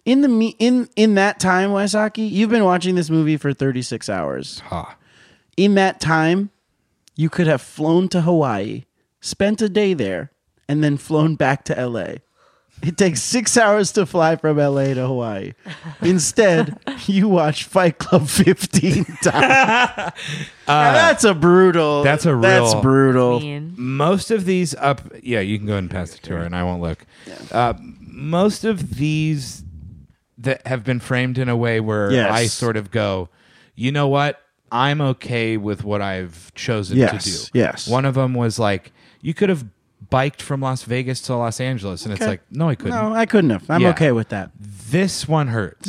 In that time, Wysocki, you've been watching this movie for 36 hours. Ha. In that time, you could have flown to Hawaii, spent a day there, and then flown back to LA. It takes 6 hours to fly from LA to Hawaii. Instead, you watch Fight Club 15 times. Now, that's a brutal. That's a real- That's brutal. mean. Most of these yeah, you can go ahead and pass it to her, and I won't look. Most of these that have been framed in a way where Yes. I sort of go, you know what? I'm okay with what I've chosen Yes, to do. yes. One of them was like, you could have biked from Las Vegas to Los Angeles, and it's like, no, I couldn't. No, I couldn't have. I'm Yeah. okay with that. This one hurts.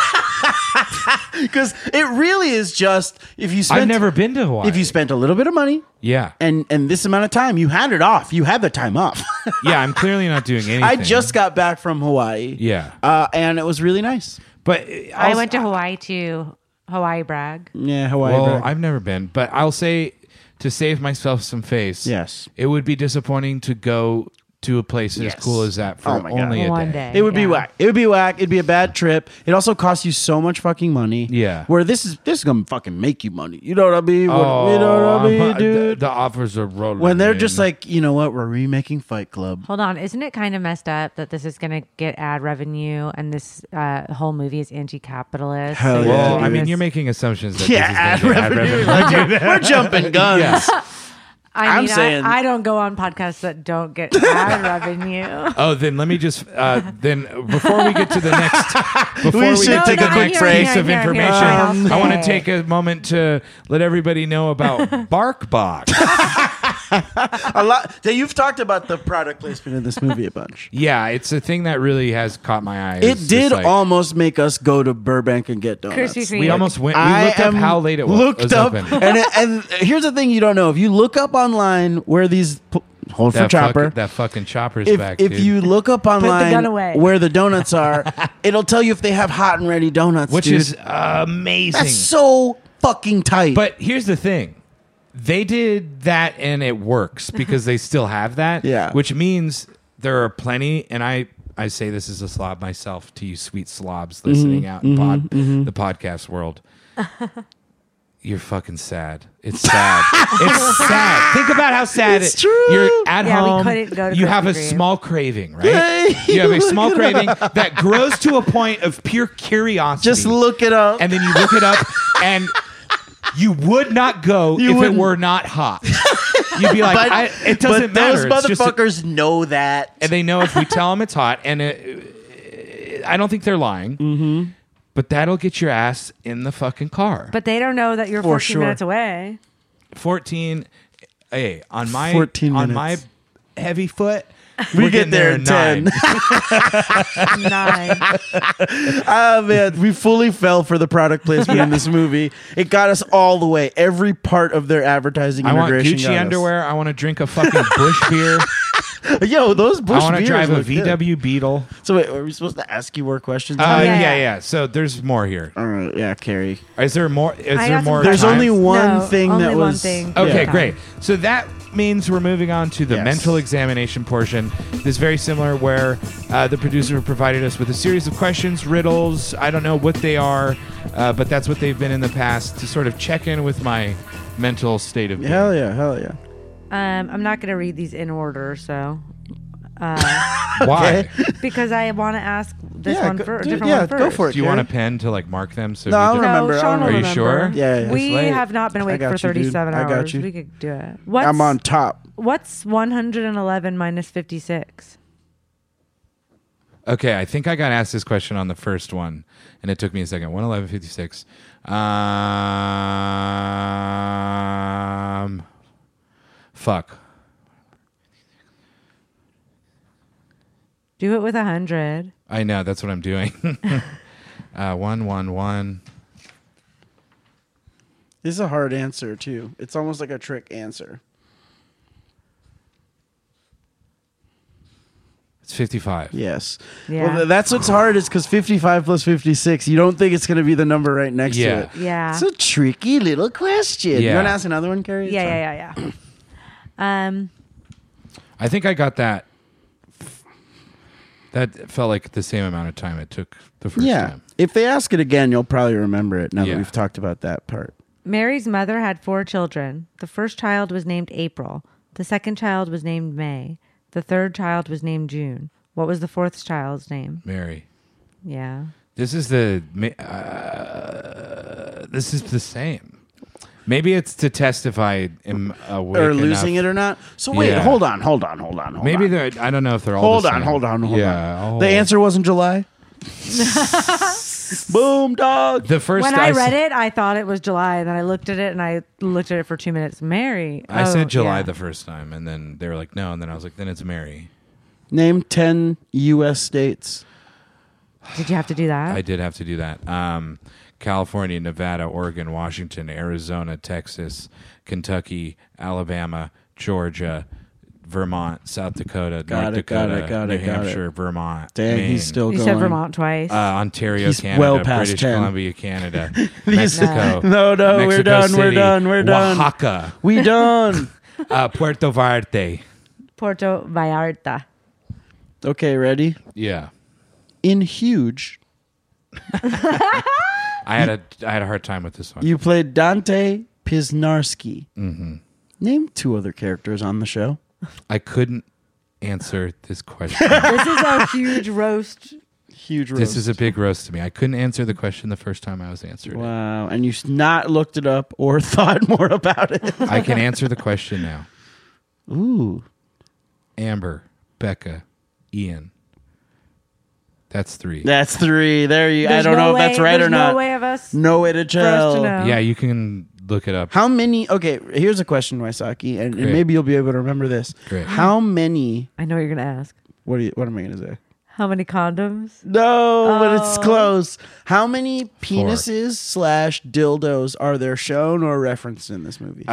Because it really is just if you spent. I've never been to Hawaii. If you spent a little bit of money, yeah, and this amount of time, you had it off. You had the time off. yeah, I'm clearly not doing anything. I just got back from Hawaii. Yeah. And it was really nice. But I went to Hawaii too. Hawaii brag. Yeah, Hawaii. Well, brag. I've never been, but I'll say to save myself some face. Yes. It would be disappointing to go to a place as cool as that for Oh my God. only a One day. day. It would be Yeah. whack. It would be whack. It'd be a bad trip. It also costs you so much fucking money. Yeah. Where this is gonna fucking make you money. You know what I mean? Oh, you know what I mean, dude? The offers are rolling. When they're in. just like, you know what? We're remaking Fight Club. Hold on, isn't it kind of messed up that this is going to get ad revenue and this whole movie is anti-capitalist? Hell you're yeah. Well, doing I mean, this- you're making assumptions that Yeah, this is going to get ad revenue. We're jumping guns. I mean, saying- I don't go on podcasts that don't get ad revenue. Oh, then let me just then before we get to the next before we should get to take the a quick next break. piece of Here, information, I want to say. take a moment to let everybody know about BarkBox. A lot. You've talked about the product placement in this movie a bunch. Yeah, it's a thing that really has caught my eye. It It's did just like- almost make us go to Burbank and get donuts. Krispy Kreme. We almost went. We I looked up am how late it was. Looked up, open. and here's the thing you don't know: if you look up online where these hold for That chopper, that fucking chopper's if back. if dude. you look up gun online away. where the donuts are, it'll tell you if they have hot and ready donuts, which dude. is amazing. That's so fucking tight. But here's the thing. They did that and it works because they still have that. Yeah. Which means there are plenty, and I say this as a slob myself to you sweet slobs listening out in the podcast world. You're fucking sad. It's sad. It's sad. Think about how sad It's true. You're at Yeah, we home. couldn't go to You have a Krispy Kreme. small craving, right? You have a small craving that grows to a point of pure curiosity. just look it up. And then you look it up, and you would not go You if wouldn't. it were not hot. You'd be like, it doesn't but matter. those It's just a- motherfuckers know that. and they know if we tell them it's hot, and I don't think they're lying. Mm-hmm. But that'll get your ass in the fucking car. But they don't know that you're For 14 sure. minutes away. 14. Hey, on my 14 on my minutes. heavy foot, We we're get getting there at in 10. 9. Ah, man, we fully fell for the product placement in this movie. It got us all the way. Every part of their advertising I want integration Gucci got us. underwear. I want to drink a fucking Bush beer. Yo, those I Bush want to beers drive a look good. VW Beetle. So wait, are we supposed to ask you more questions? Yeah. So there's more here. All right, yeah, Carrie. Is there more? Is I there got some more? There's time? only one No, thing only that one was thing. Okay, Yeah. great. So that means we're moving on to the Yes. mental examination portion. This is very similar where the producer provided us with a series of questions, riddles. I don't know what they are, but that's what they've been in the past to sort of check in with my mental state of being. Hell yeah. I'm not going to read these in order, so. Why? Because I want to ask this Yeah, one go- first. dude, different yeah, one first. go for it. Do you want a Carrie. pen to like mark them? So No, we I'll can- remember. Sean will Are you remember. sure? Yeah, We late. have not been I awake got for you, dude. 37 I hours. got you. We could do it. What's, I'm on top. What's 111 minus 56? Okay, I think I got asked this question on the first one, and it took me a second. 111.56. Fuck. Do it with 100. I know, that's what I'm doing. 111. This is a hard answer too. It's almost like a trick answer. It's 55. Yes. Yeah. Well, that's what's hard is because 55 plus 56, you don't think it's going to be the number right next to Yeah. it. Yeah. It's a tricky little question. You Yeah. want to ask another one, Carrie? It's fine. Yeah. I think I got that. That felt like the same amount of time it took the first Yeah. time. If they ask it again, you'll probably remember it now Yeah. that we've talked about that part. Mary's mother had 4 children. The first child was named April. The second child was named May. The third child was named June. What was the fourth child's name? Mary. Yeah. This is the same. Maybe it's to test if I am awake Or losing enough. it or not. So wait, Yeah. hold on. Maybe they're. I don't know if they're all. Hold the on, same. hold on. Yeah. The answer wasn't July? Boom, dog. The first When I read it, I thought it was July, and then I looked at it, and I looked at it for 2 minutes. Mary. I said July yeah. the first time, and then they were like, no, and then I was like, then it's Mary. Name 10 U.S. states. Did you have to do that? I did have to do that. California, Nevada, Oregon, Washington, Arizona, Texas, Kentucky, Alabama, Georgia, Vermont, South Dakota, North Dakota, New Hampshire, Vermont. Dang, Maine, he's still You going. said Vermont twice. Ontario, He's Canada, well past British 10. Columbia, Canada, Mexico. No, Mexico we're done. City, We're done. We're done. Oaxaca, We done. Puerto Vallarta. Puerto Vallarta. Okay, ready? Yeah, In Huge, I had a hard time with this one. you played Dante Pisnarski. Mm-hmm. Name 2 other characters on the show. I couldn't answer this question. This is a huge roast. Huge roast. This is a big roast to me. I couldn't answer the question the first time I was answered. Wow, and you not looked it up or thought more about it. I can answer the question now. Ooh. Amber, Becca, Ian. That's 3. That's 3. There you I There's don't no know if that's way- right or there's not. no way of us No way to for us tell. to know. Yeah, you can look it up. How many? Okay, here's a question, Waisaki, and Great. maybe you'll be able to remember this. Great. How many? I know what you're going to ask. What am I going to say? How many condoms? No, but it's Oh. close. How many penises / dildos are there shown or referenced in this movie?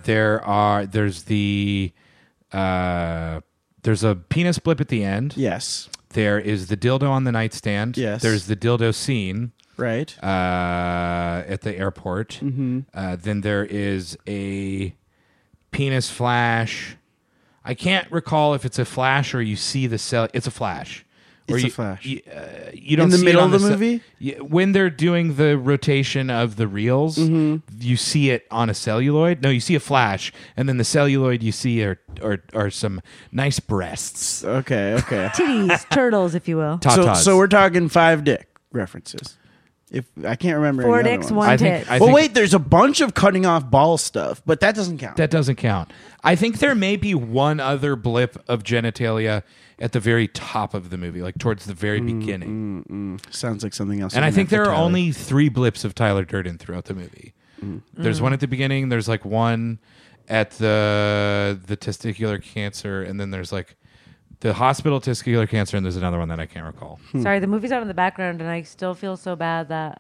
There's a penis blip at the end. Yes. There is the dildo on the nightstand. Yes. There's the dildo scene. Right. At the airport. Mm-hmm. Then there is a penis flash. I can't recall if it's a flash or you see the cell. It's a flash. Or It's a you, flash. You don't In the see it middle on of the ce- movie? when they're doing the rotation of the reels, you see it on a celluloid. No, you see a flash, and then the celluloid you see are some nice breasts. Okay. Titties, turtles, if you will. Tatas. So we're talking 5 dick references. If I can't remember 4 any other dicks, ones. 1 tit. Well, wait. There's a bunch of cutting off ball stuff, but that doesn't count. That doesn't count. I think there may be one other blip of genitalia at the very top of the movie, like towards the very beginning. Sounds like something else. And I I'm think gonna there have are to tally. only 3 blips of Tyler Durden throughout the movie. There's one at the beginning. There's like one at the testicular cancer, and then there's like the hospital testicular cancer, and there's another one that I can't recall. Sorry, the movie's out in the background, and I still feel so bad that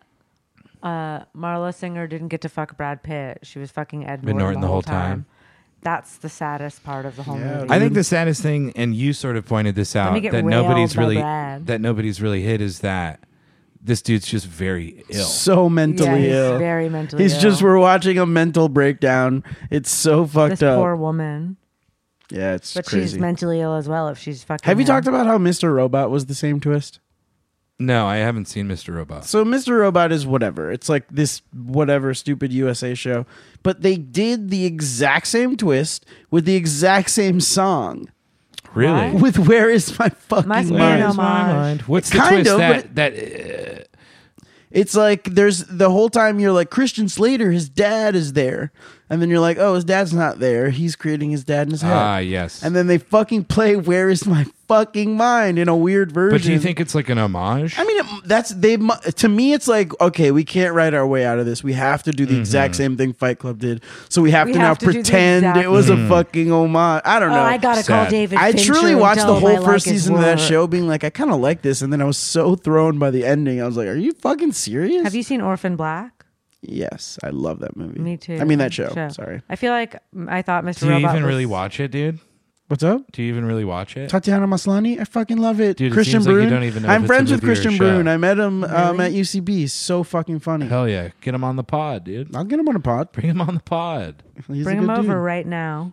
Marla Singer didn't get to fuck Brad Pitt. She was fucking Ed Norton the whole time. That's the saddest part of the whole movie. I think the saddest thing, and you sort of pointed this out, me get that railed nobody's by really Brad. hit is that this dude's just very ill. So mentally he's ill. very mentally He's ill. just we're watching a mental breakdown. It's so fucked This up. poor woman. Yeah, it's But crazy. she's mentally ill as well if she's fucking Have you him. talked about how Mr. Robot was the same twist? No, I haven't seen Mr. Robot. So Mr. Robot is whatever. It's like this whatever stupid USA show. But they did the exact same twist with the exact same song. Really? What? With Where Is My Fucking Must be Mind? an homage. What's the Kind twist of, that but it's like there's the whole time you're like Christian Slater, his dad is there. And then you're like, oh, his dad's not there. He's creating his dad in his head. Ah, yes. And then they fucking play Where Is My Fucking Mind in a weird version. But do you think it's like an homage? I mean, to me, it's like, okay, we can't write our way out of this. We have to do the exact same thing Fight Club did. So we have We to have now to do the pretend exact- it was a fucking homage. I don't know. I gotta call Sad. David I Fincher truly and watched tell the him I whole like first his season of that work. show being like, I kind of like this. And then I was so thrown by the ending. I was like, are you fucking serious? Have you seen Orphan Black? Yes, I love that movie. Me too. I mean, that show. Sorry. I feel like I thought Mr. Do you Robot even was- really watch it, dude? What's up? Do you even really watch it? Tatiana Maslany, I fucking love it. Dude, it Christian seems like you Brune. don't even know if I'm it's friends a with movie or a Christian show. Brune. I met him at Really? UCB. He's so fucking funny. Hell yeah. Get him on the pod, dude. I'll get him on a pod. Bring him on the pod. He's a Bring him good over dude. right now.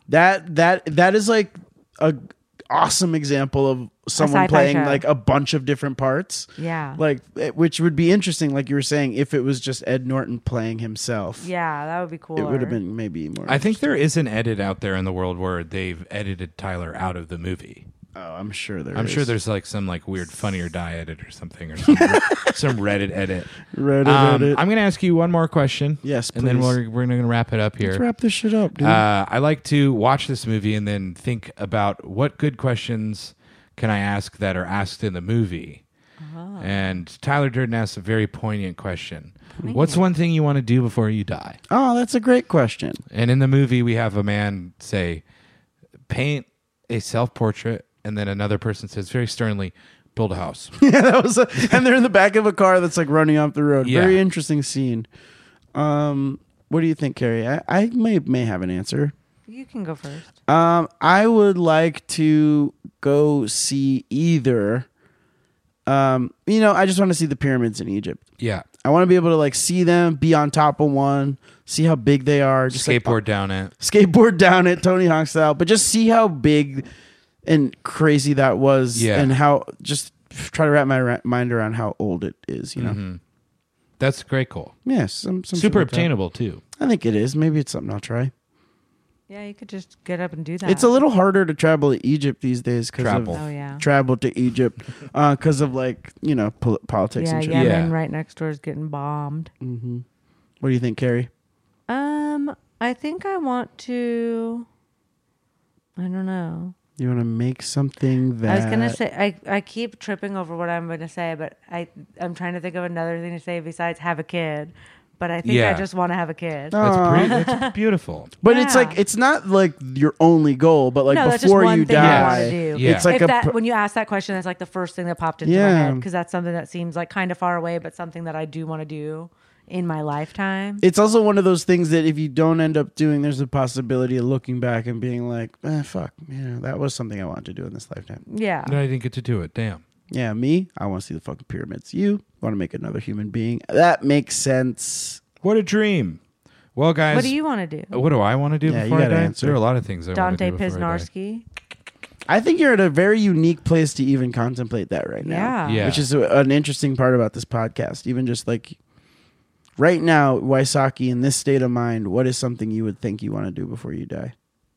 That is like a awesome example of someone sci-fi playing show. like a bunch of different parts. Yeah. Like which would be interesting, like you were saying, if it was just Ed Norton playing himself. Yeah, that would be cool. It would have been maybe more. I think there is an edit out there in the world where they've edited Tyler out of the movie. Oh, I'm sure there I'm is. sure there's like some like weird Funny or Die edit or something or some, some Reddit edit. Reddit. I'm going to ask you one more question. Yes, And then please. we're going to wrap it up here. Let's wrap this shit up, dude. I like to watch this movie and then think about what good questions can I ask that are asked in the movie. And Tyler Durden asks a very poignant question. What's one thing you want to do before you die? Oh, that's a great question. And in the movie, we have a man say, paint a self-portrait, and then another person says very sternly, build a house. Yeah, that was, and they're in the back of a car that's like running off the road. Yeah. Very interesting scene. What do you think, Carrie? I may have an answer. You can go first. I would like to go see either. I just want to see the pyramids in Egypt. Yeah. I want to be able to like see them, be on top of one, see how big they are. Just skateboard down it. Skateboard down it, Tony Hawk style. But just see how big and crazy that was, and how just try to wrap my mind around how old it is. You know, that's great. Cool. Yes, some super obtainable too. I think it is. Maybe it's something I'll try. Yeah, you could just get up and do that. It's a little harder to travel to Egypt these days because of travel to Egypt because of like politics and shit. Yemen right next door is getting bombed. Mm-hmm. What do you think, Carrie? I think I want to. I don't know. You want to make something that I was gonna say. I keep tripping over what I'm gonna say, but I'm trying to think of another thing to say besides have a kid. But I think I just want to have a kid. That's beautiful. But it's like it's not like your only goal, but like before you die, it's like when you ask that question, that's like the first thing that popped into my head because that's something that seems like kind of far away, but something that I do want to do in my lifetime. It's also one of those things that if you don't end up doing, there's a possibility of looking back and being like, fuck, that was something I wanted to do in this lifetime. Yeah. No, I didn't get to do it. Damn. Yeah, me, I want to see the fucking pyramids. You want to make another human being. That makes sense. What a dream. Well, guys. What do you want to do? What do I want to do before I die? Answer. There are a lot of things I want to do Dante before Pisnarski. I think you're at a very unique place to even contemplate that right now. Yeah. Which is an interesting part about this podcast. Even just like right now, Wysocki, in this state of mind, what is something you would think you want to do before you die?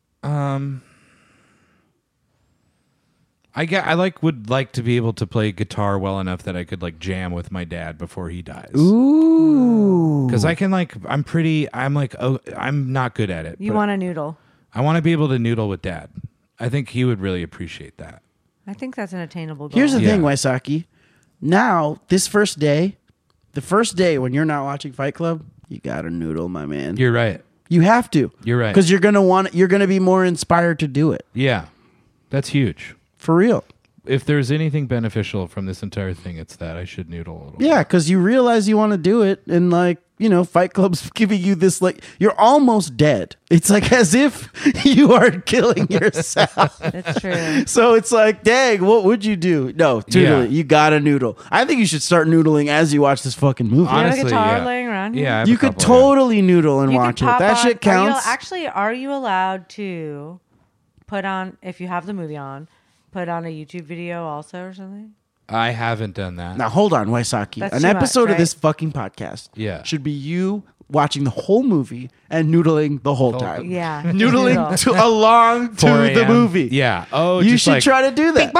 I would like to be able to play guitar well enough that I could like jam with my dad before he dies. Ooh. Because I can I'm not good at it. You want to noodle. I want to be able to noodle with dad. I think he would really appreciate that. I think that's an attainable goal. Here's the thing, Wysocki. Now, the first day when you're not watching Fight Club, you gotta noodle, my man. You're right. You have to. You're right. Because you're gonna be more inspired to do it. Yeah. That's huge. For real. If there's anything beneficial from this entire thing, it's that I should noodle a little. Yeah, because you realize you want to do it, and like, Fight Club's giving you this, like, you're almost dead. It's like as if you are killing yourself. That's true. So it's like, dang, what would you do? No, you gotta noodle. I think you should start noodling as you watch this fucking movie. Honestly, you have a guitar laying around here? Yeah, you could totally noodle and watch it. That shit counts. Are you allowed to put on, if you have the movie on, put on a YouTube video also or something? I haven't done that. Now hold on, Wysocki. An episode of this fucking podcast should be you watching the whole movie and noodling the whole time. Yeah. Noodling along to the movie. Yeah. Oh, you should try to do that.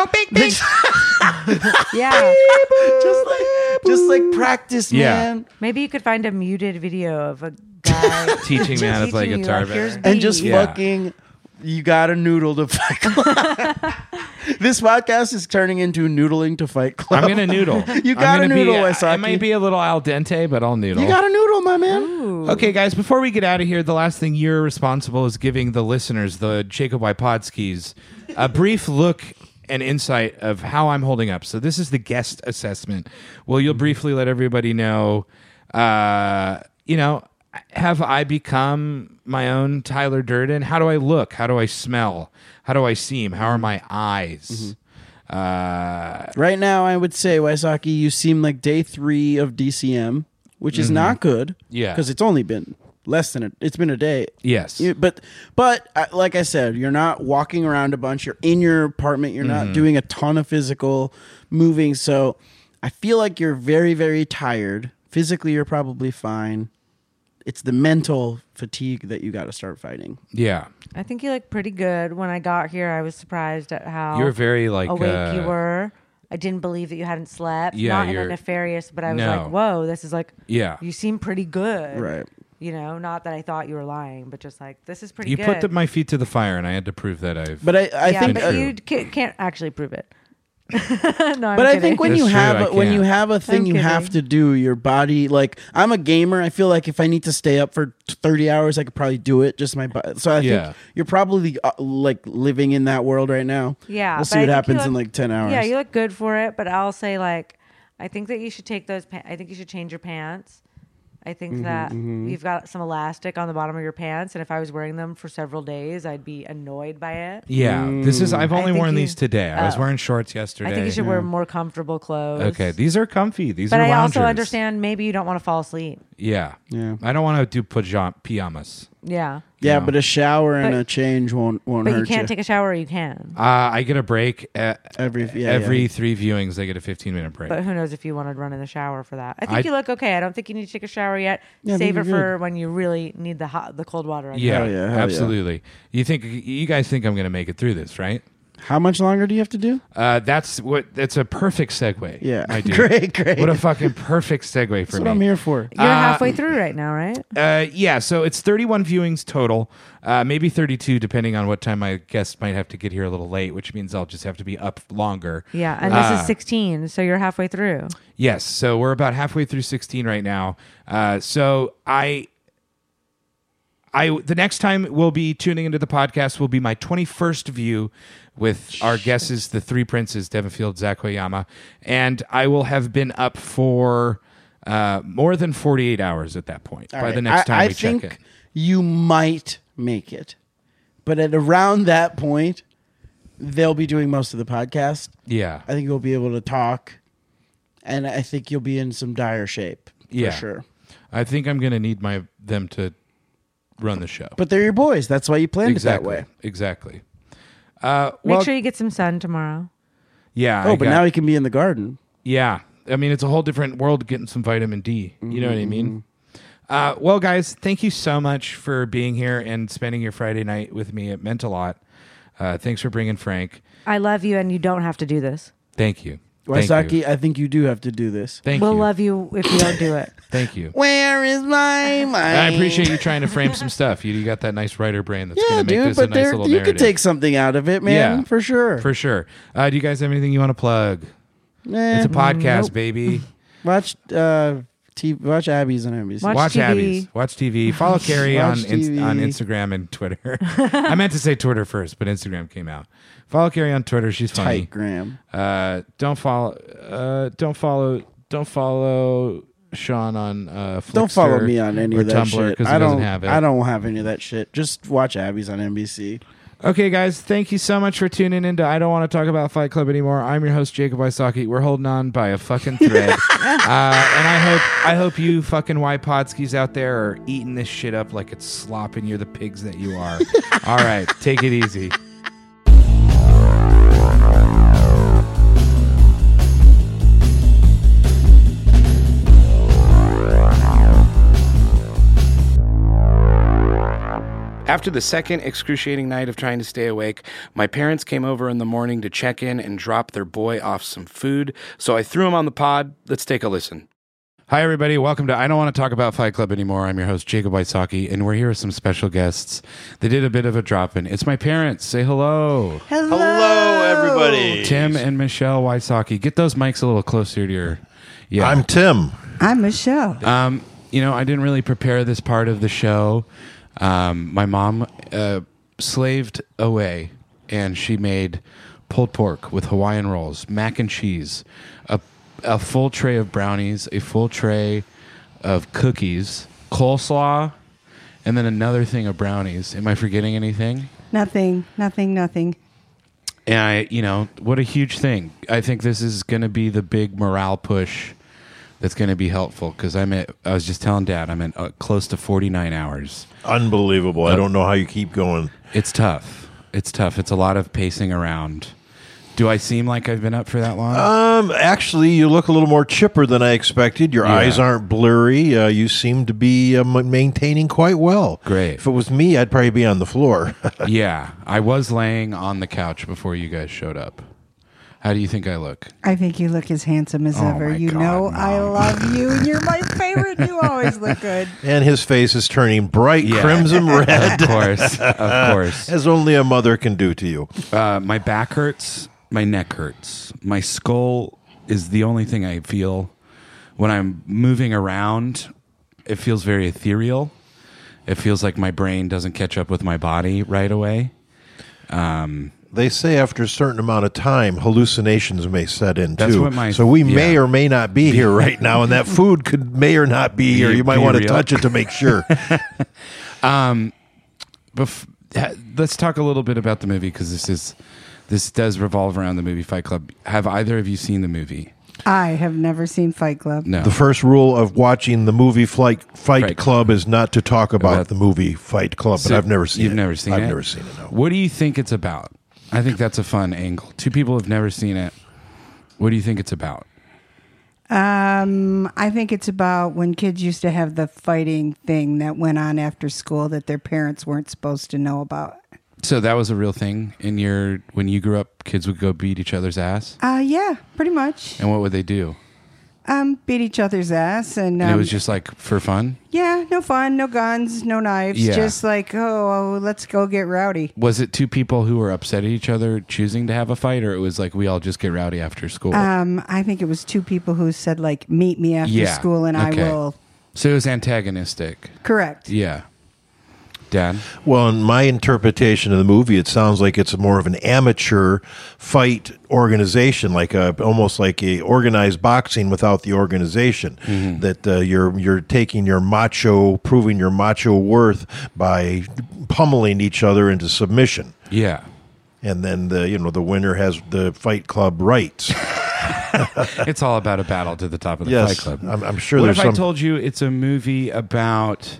Yeah. Just like practice, man. Maybe you could find a muted video of a guy teaching me how to play guitar and just fucking you gotta noodle to Fight Club. This podcast is turning into noodling to Fight Club. I'm gonna noodle. You gotta noodle, Wysocki. It might be a little al dente, but I'll noodle. You gotta noodle, my man. Ooh. Okay, guys, before we get out of here, the last thing you're responsible is giving the listeners, the Jacob Wypodskis, a brief look and insight of how I'm holding up. So this is the guest assessment. Well, you'll briefly let everybody know, have I become my own Tyler Durden? How do I look? How do I smell? How do I seem? How are my eyes? Right now, I would say, Wysocki, you seem like day 3 of DCM, which is not good. Yeah. Because it's only been it's been a day. Yes. But like I said, you're not walking around a bunch. You're in your apartment. You're not doing a ton of physical moving. So I feel like you're very, very tired. Physically, you're probably fine. It's the mental fatigue that you got to start fighting. Yeah. I think you look pretty good. When I got here, I was surprised at how you're very like awake you were. I didn't believe that you hadn't slept. Yeah, not in a nefarious, but I was like, whoa, this is like, you seem pretty good. Right. Not that I thought you were lying, but just like, this is pretty good. You put my feet to the fire, and I had to prove that But I think... But you can't actually prove it. No, I'm But I kidding. think when It's you true, have I when you can't. have a thing I'm you have kidding. to do, your body, like I'm a gamer. I feel like if I need to stay up for 30 hours, I could probably do it. Just my body. So I Yeah. think you're probably like living in that world right now. Yeah, We'll but see I what think happens you in look- like 10 hours. Yeah, you look good for it, but I'll say like, I think that you should take those. I think you should change your pants. I think that you've got some elastic on the bottom of your pants, and if I was wearing them for several days, I'd be annoyed by it. Yeah, this is. I've I only think worn you- these today. I was Oh. wearing shorts yesterday. I think you should wear more comfortable clothes. Okay, these are comfy. These But are I loungers. also understand maybe you don't want to fall asleep. Yeah, Yeah. I don't want to do pajamas. Yeah. Yeah, No. but a shower and But- a change won't But hurt you can't take a shower or you can. I get a break every every 3 viewings. I get a 15-minute break. But who knows if you want to run in the shower for that. I think I- you look okay. I don't think you need to take a shower yet. Yeah, I Save think it you're for when you really need the cold water. I yeah, guess. yeah, hell yeah. absolutely. You guys think I'm going to make it through this, right? How much longer do you have to do? That's a perfect segue. Yeah. my dude. Great. What a fucking perfect segue for That's what me. I'm here for. You're halfway through right now, right? Yeah, so it's 31 viewings total, maybe 32 depending on what time my guest might have to get here a little late, which means I'll just have to be up longer. Yeah, and this is 16, so you're halfway through. Yes, so we're about halfway through 16 right now. So the next time we'll be tuning into the podcast will be my 21st view with our guesses, the three princes, Devin Field, Zach Hoyama, and I will have been up for more than 48 hours at that point. All by right. the next time I we think check in. you might make it, but at around that point, they'll be doing most of the podcast. Yeah. I think you'll be able to talk, and I think you'll be in some dire shape for Yeah. sure. I think I'm going to need them to run the show. But they're your boys. That's why you planned it that way. Exactly. Make sure you get some sun tomorrow. Yeah. Oh, but now he can be in the garden. Yeah. I mean, it's a whole different world getting some vitamin D. You know what I mean? Well, guys, thank you so much for being here and spending your Friday night with me. It meant a lot. Thanks for bringing Frank. I love you, and you don't have to do this. Thank you. Thank Waisaki, you. I think you do have to do this. We'll love you if you don't do it. Thank you. Where is my mind? I appreciate you trying to frame some stuff. You got that nice writer brain that's Yeah, going to make dude, this a but nice little you narrative. could take something out of it, man, Yeah. for sure. For sure. Do you guys have anything you want to plug? It's a podcast, nope. baby. Watch watch Abby's on NBC. Watch TV. Abby's. Watch TV. Follow Carrie on Watch TV. on Instagram and Twitter. I meant to say Twitter first, but Instagram came out. Follow Carrie on Twitter. She's funny. Tight Graham. Don't follow Sean on Flickster. Don't follow me on any or of that Tumblr shit. because I he doesn't don't have it. I don't have any of that shit. Just watch Abby's on NBC. Okay, guys, thank you so much for tuning in to I Don't Want to Talk About Fight Club Anymore. I'm your host, Jacob Wysocki. We're holding on by a fucking thread. And I hope you fucking Wypodskis out there are eating this shit up like it's slop and you're the pigs that you are. All right, take it easy. After the second excruciating night of trying to stay awake, my parents came over in the morning to check in and drop their boy off some food, so I threw him on the pod. Let's take a listen. Hi, everybody. Welcome to I Don't Want to Talk About Fight Club Anymore. I'm your host, Jacob Wysocki, and we're here with some special guests. They did a bit of a drop-in. It's my parents. Say hello. Hello, everybody. Tim and Michelle Wysocki. Get those mics a little closer to your... Yeah. I'm Tim. I'm Michelle. I didn't really prepare this part of the show. My mom slaved away, and she made pulled pork with Hawaiian rolls, mac and cheese, a full tray of brownies, a full tray of cookies, coleslaw, and then another thing of brownies. Am I forgetting anything? Nothing. And what a huge thing. I think this is going to be the big morale push that's going to be helpful because I was just telling Dad, I'm at close to 49 hours. Unbelievable. I don't know how you keep going. It's tough. It's a lot of pacing around. Do I seem like I've been up for that long? Actually, you look a little more chipper than I expected. Your eyes aren't blurry. You seem to be maintaining quite well. Great. If it was me, I'd probably be on the floor. Yeah. I was laying on the couch before you guys showed up. How do you think I look? I think you look as handsome as ever. my You God, know Mom. I love you, and you're my favorite. You always look good. And his face is turning bright crimson red. Of course. As only a mother can do to you. My back hurts My neck hurts. My skull is the only thing I feel when I'm moving around. It feels very ethereal. It feels like my brain doesn't catch up with my body right away. They say after a certain amount of time, hallucinations may set in That's too. what my- So we yeah. may or may not be here right now, and that food may or not be here. You might want to real. touch it to make sure. Let's talk a little bit about the movie because this does revolve around the movie Fight Club. Have either of you seen the movie? I have never seen Fight Club. No. The first rule of watching the movie Fight Club is not to talk about the movie Fight Club, but So I've never seen it. You've never seen it? I've never seen it, no. What do you think it's about? I think that's a fun angle. Two people have never seen it. What do you think it's about? I think it's about when kids used to have the fighting thing that went on after school that their parents weren't supposed to know about. So that was a real thing when you grew up, kids would go beat each other's ass? Yeah, pretty much. And what would they do? Beat each other's ass. And it was just like for fun? Yeah, no fun, no guns, no knives. Yeah. Just like, let's go get rowdy. Was it two people who were upset at each other choosing to have a fight, or it was like we all just get rowdy after school? I think it was two people who said, like, meet me after school and okay. I will. So it was antagonistic. Correct. Yeah. Dad? Well, in my interpretation of the movie, it sounds like it's more of an amateur fight organization, like almost like a organized boxing without the organization. Mm-hmm. That you're taking proving your macho worth by pummeling each other into submission. Yeah. And then the winner has the Fight Club rights. It's all about a battle to the top of the Yes, Fight Club. I'm sure What there's if I some- told you it's a movie about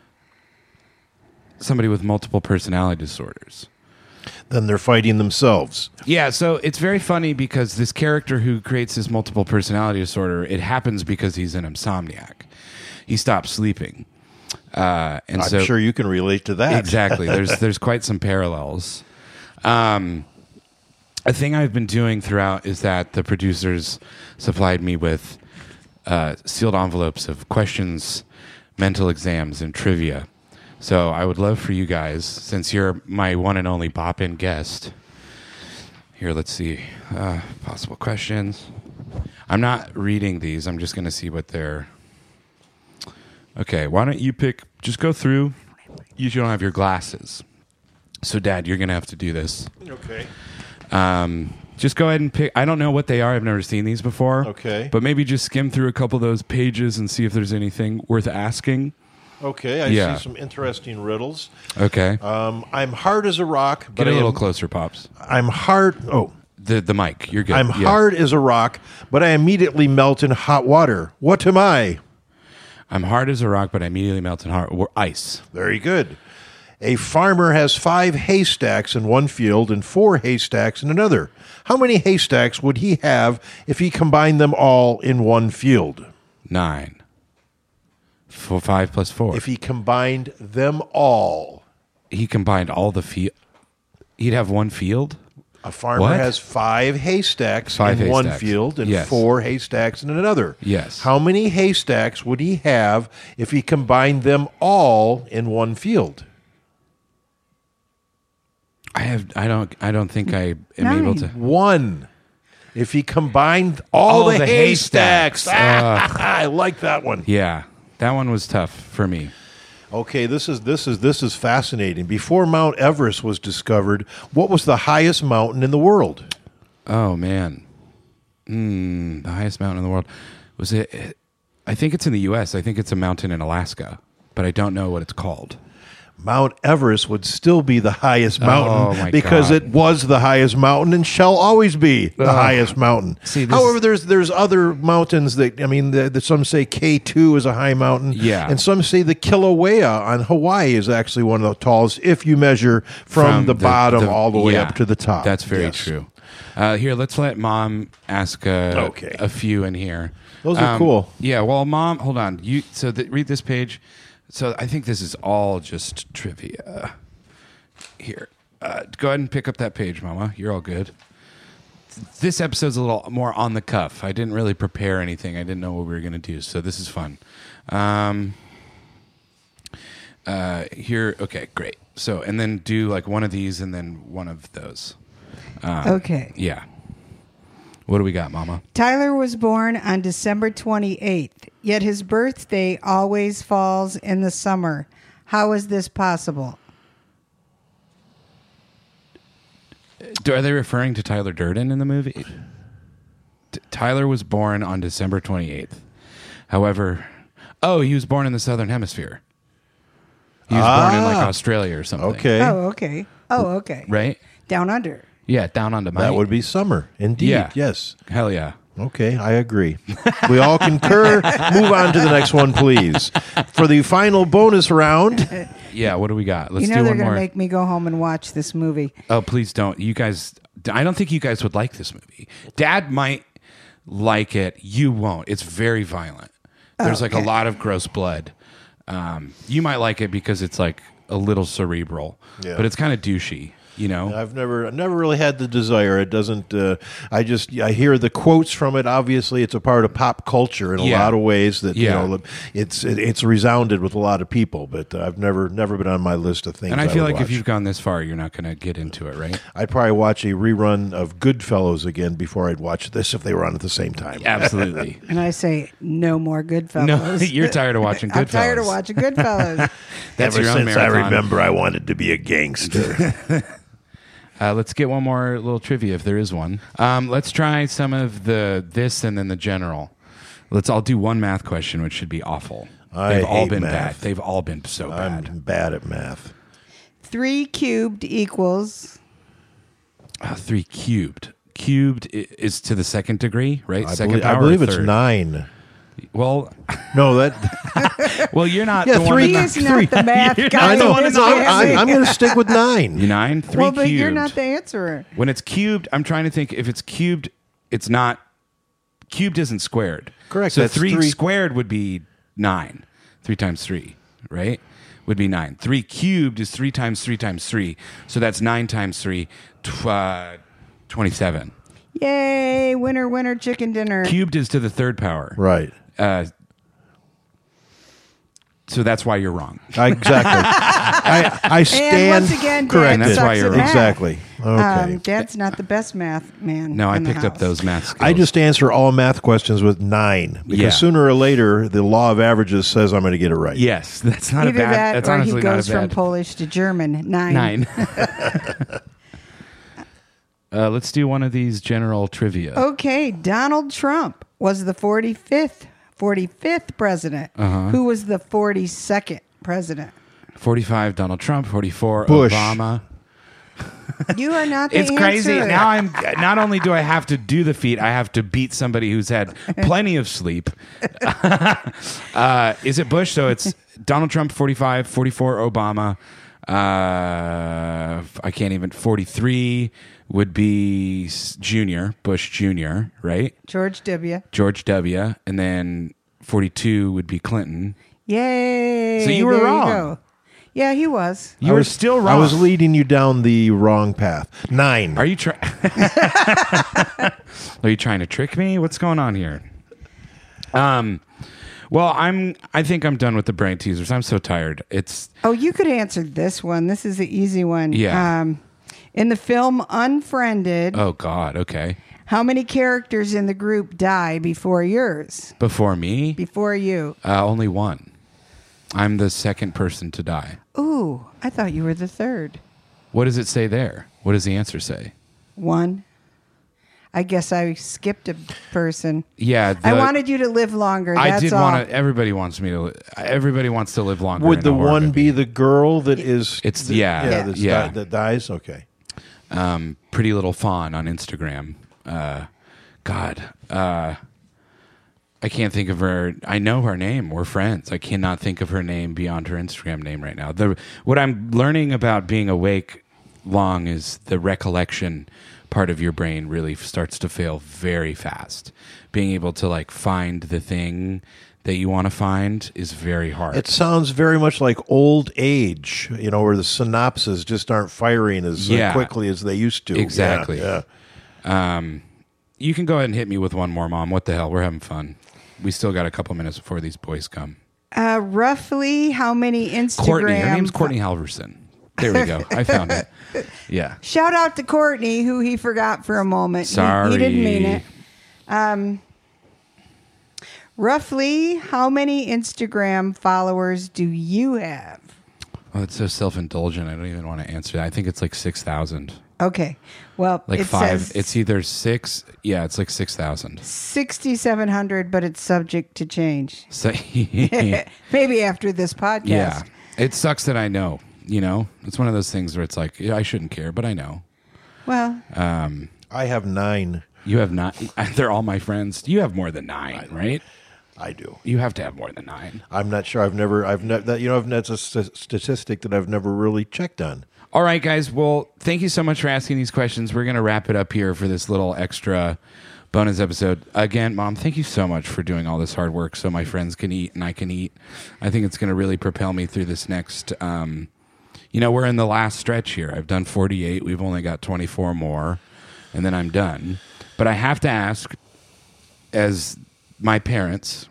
somebody with multiple personality disorders? Then they're fighting themselves. Yeah, so it's very funny because this character who creates this multiple personality disorder, it happens because he's an insomniac. He stops sleeping. And I'm sure you can relate to that. Exactly. There's quite some parallels. A thing I've been doing throughout is that the producers supplied me with sealed envelopes of questions, mental exams, and trivia. So I would love for you guys, since you're my one and only Bop-In guest. Here, let's see. Possible questions. I'm not reading these. I'm just going to see what they're... Okay, why don't you just go through. You don't have your glasses. So, Dad, you're going to have to do this. Okay. Just go ahead and pick. I don't know what they are. I've never seen these before. Okay. But maybe just skim through a couple of those pages and see if there's anything worth asking. Okay, I see some interesting riddles. Okay. I'm hard as a rock. But Get a little closer, Pops. I'm hard. Oh. The mic. You're good. I'm hard as a rock, but I immediately melt in hot water. What am I? I'm hard as a rock, but I immediately melt in ice. Very good. A farmer has 5 haystacks in one field and 4 haystacks in another. How many haystacks would he have if he combined them all in one field? 9. 5 plus 4. If he combined them all. He combined all the field. He'd have one field? A farmer has 5 haystacks in one field and 4 haystacks in another. Yes. How many haystacks would he have if he combined them all in one field? I don't think I am able to. 1. If he combined all the haystacks. I like that one. Yeah. That one was tough for me. Okay, this is fascinating. Before Mount Everest was discovered, what was the highest mountain in the world? Oh man. The highest mountain in the world. Was it I think it's in the US. I think it's a mountain in Alaska, but I don't know what it's called. Mount Everest would still be the highest mountain because God. it was the highest mountain and shall always be the highest mountain. However, there's other mountains that some say K2 is a high mountain, and some say the Kilauea on Hawaii is actually one of the tallest if you measure from the bottom all the way up to the top. That's very true. Here, let's let Mom ask a few in here. Those are cool. Yeah, well, Mom, hold on. Read this page. So I think this is all just trivia. Here, go ahead and pick up that page, Mama. You're all good. This episode's a little more on the cuff. I didn't really prepare anything. I didn't know what we were going to do, so this is fun. Here, okay, great. So, and then do like one of these and then one of those. Okay. Yeah. What do we got, Mama? Tyler was born on December 28th, yet his birthday always falls in the summer. How is this possible? Are they referring to Tyler Durden in the movie? Tyler was born on December 28th. However, he was born in the Southern Hemisphere. He was born in like Australia or something. Okay. Oh, okay. Right? Down under. Yeah, down under. That would be summer. Indeed. Yeah. Yes. Hell yeah. Okay, I agree. We all concur. Move on to the next one, please. For the final bonus round. Yeah, what do we got? Let's do they're one going more. to make me go home and watch this movie. Oh, please don't. You guys, I don't think you guys would like this movie. Dad might like it. You won't. It's very violent. There's like a lot of gross blood. You might like it because it's like a little cerebral, but it's kind of douchey. You know, I've never really had the desire. It doesn't. I hear the quotes from it. Obviously, it's a part of pop culture in a lot of ways. That you know, it's resounded with a lot of people. But I've never been on my list of things. And I feel like watch. if you've gone this far, you're not going to get into it, right? I'd probably watch a rerun of Goodfellas again before I'd watch this if they were on at the same time. Absolutely. And I say, no more Goodfellas. No, you're tired of watching Goodfellas. I'm tired of watching Goodfellas. Ever since I remember, I wanted to be a gangster. Let's get one more little trivia if there is one. Let's try some of this and then the general. I'll do one math question, which should be awful. They've all been bad. They've all been so bad. I'm bad at math. 3 cubed equals... 3 cubed. Cubed is to the second degree, right? I believe it's 9. Well, no, that. Well, you're not. Yeah, the He is not the math guy. I know. I'm going to stick with 9. 9, 3 well, but cubed. you're not the answerer. When it's cubed, I'm trying to think. If it's cubed, it's not. Cubed isn't squared. Correct. So That's 3 squared would be 9. 3 times 3, right? Would be 9. 3 cubed is 3 times 3 times 3. So that's 9 times 3, 27. Yay! Winner, winner, chicken dinner. Cubed is to the third power. Right. So that's why you're wrong. Exactly. I stand and once again, corrected. Dad That's why you're wrong. Exactly. Okay. Dad's not the best math man. No, I in the picked up house. those math skills. I just answer all math questions with 9 because sooner or later the law of averages says I'm going to get it right. Yes, that's not Either a bad. that, That's or honestly he goes not a from bad. Polish to German. 9. 9. Let's do one of these general trivia. Okay, Donald Trump was the 45th president. Who was the 42nd president? 45, Donald Trump. 44, Bush. Obama. You are not the It's crazy. answerer. Now I'm not only do I have to do the feat, I have to beat somebody who's had plenty of sleep. Is it Bush? So it's Donald Trump 45, 44 Obama. I can't even. 43 would be Bush Jr., right? George W. George W. And then 42 would be Clinton. Yay! So you were There wrong. go. Yeah, he was. You were still wrong. I was leading you down the wrong path. 9. Are you trying? Are you trying to trick me? What's going on here? Well, I think I'm done with the brain teasers. I'm so tired. Oh, you could answer this one. This is the easy one. Yeah. In the film Unfriended, Oh God. Okay. how many characters in the group die before yours? Before me, Before you. only one. I'm the second person to die. Ooh, I thought you were the third. What does it say there? What does the answer say? 1. I guess I skipped a person. Yeah, I wanted you to live longer. That's I did all. want to. Everybody wants to live longer. Would in the a horror one movie. be the girl that is? It's that dies. Okay. Pretty Little Fawn on Instagram. I can't think of her. I know her name. We're friends. I cannot think of her name beyond her Instagram name right now. What I'm learning about being awake long is the recollection part of your brain really starts to fail very fast. Being able to like find the thing that you want to find is very hard. It sounds very much like old age, where the synapses just aren't firing as quickly as they used to. Exactly. Yeah. You can go ahead and hit me with one more, Mom. What the hell? We're having fun. We still got a couple minutes before these boys come. Roughly how many Instagram... Courtney. Her name's Courtney Halverson. There we go. I found it. Yeah. Shout out to Courtney, who he forgot for a moment. Sorry. He didn't mean it. Roughly, how many Instagram followers do you have? Oh, it's so self-indulgent. I don't even want to answer that. I think it's like 6,000. Okay. Well, Like it five. says It's either 6. Yeah, it's like 6,000. 6,700, but it's subject to change. So, Maybe after this podcast. yeah. It sucks that I know. You know, it's one of those things where it's like, yeah, I shouldn't care, but I know. Well, I have 9. You have 9. They're all my friends. You have more than 9, right? I do. You have to have more than 9. I'm not sure. That's a statistic that I've never really checked on. All right, guys. Well, thank you so much for asking these questions. We're going to wrap it up here for this little extra bonus episode. Again, Mom, thank you so much for doing all this hard work so my friends can eat and I can eat. I think it's going to really propel me through this next, we're in the last stretch here. I've done 48. We've only got 24 more, and then I'm done. But I have to ask, as my parents,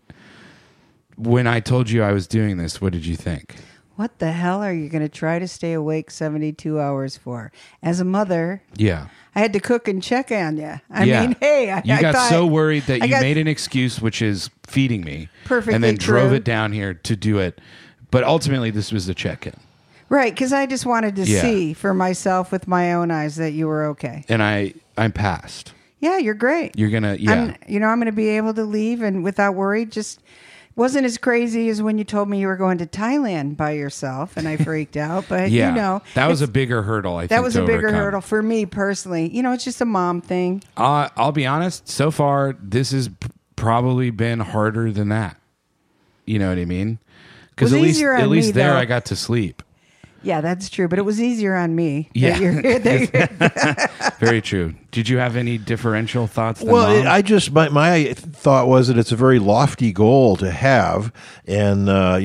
when I told you I was doing this, what did you think? what the hell are you going to try to stay awake 72 hours for? As a mother, Yeah. I had to cook and check on you. I mean, hey, you got thought- so worried that I you got- made an excuse, which is feeding me, Perfectly and then drove true. it down here to do it. But ultimately, this was a check-in, Right, because I just wanted to Yeah. see for myself with my own eyes that you were okay. and I'm past. Yeah, you're great. You're gonna, I'm going to be able to leave and without worry. Just wasn't as crazy as when you told me you were going to Thailand by yourself, and I freaked out. But yeah. that was a it's- bigger hurdle. I think that was to a bigger overcome. hurdle for me personally. It's just a mom thing. I'll be honest. So far, this has probably been harder than that. You know what I mean? Because Was at least easier on me, there, though. I got to sleep. Yeah, that's true. But it was easier on me. Yeah. that Very true. Did you have any differential thoughts? Than Well, Mom? I just my thought was that it's a very lofty goal to have, and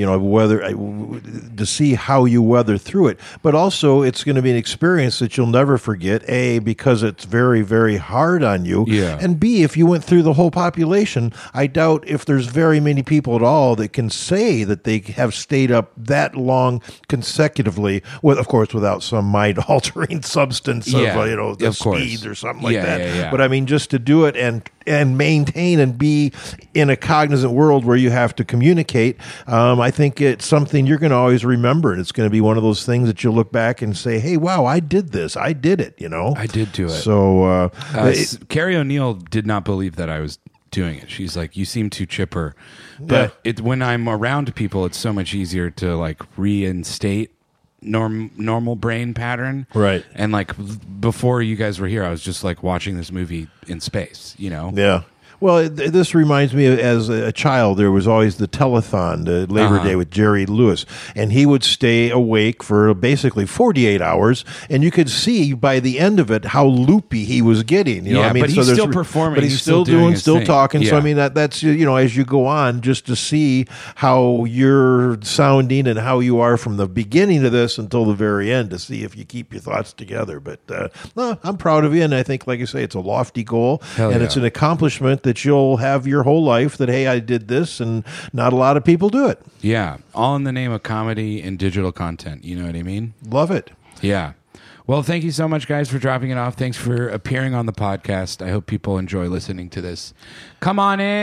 to see how you weather through it. But also, it's going to be an experience that you'll never forget. A, because it's very, very hard on you. Yeah. And B, if you went through the whole population, I doubt if there's very many people at all that can say that they have stayed up that long consecutively. With, of course, without some mind-altering substance Yeah, of the of course. speed or something like Yeah, that. yeah, yeah. But I mean, just to do it and maintain and be in a cognizant world where you have to communicate, I think it's something you're going to always remember. And it's going to be one of those things that you'll look back and say, hey, wow, I did this. I did it, I did do it. So Carrie O'Neill did not believe that I was doing it. She's like, you seem too chipper. But when I'm around people, it's so much easier to like reinstate normal brain pattern. Right. And like before you guys were here, I was just like watching this movie in space, Yeah. Well, this reminds me, as a child, there was always the telethon, the Labor Day with Jerry Lewis, and he would stay awake for basically 48 hours, and you could see by the end of it how loopy he was getting. You know what I mean? but he's there's- still performing. But he's still doing doing, his still thing. talking. So Yeah. I mean, that's as you go on, just to see how you're sounding and how you are from the beginning of this until the very end, to see if you keep your thoughts together. But no, I'm proud of you, and I think, like I say, it's a lofty goal, Hell and yeah. it's an accomplishment that you'll have your whole life, that hey, I did this, and not a lot of people do it. Yeah. All in the name of comedy and digital content. You know what I mean? Love it. Yeah. Well, thank you so much, guys, for dropping it off. Thanks for appearing on the podcast. I hope people enjoy listening to this. Come on in.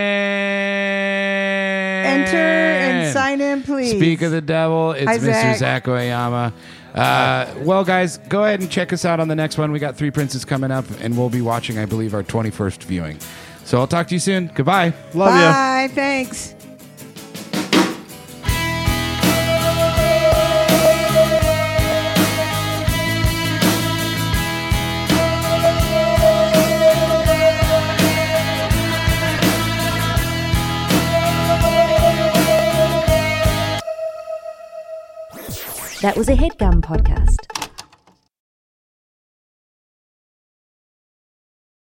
Enter and sign in, please. Speak of the devil. It's Hi, Mr. Zach. Zach Oyama. Well, guys, go ahead and check us out on the next one. We got 3 Princes coming up, and we'll be watching, I believe, our 21st viewing. So I'll talk to you soon. Goodbye. Love you. Bye. Thanks. That was a HeadGum podcast.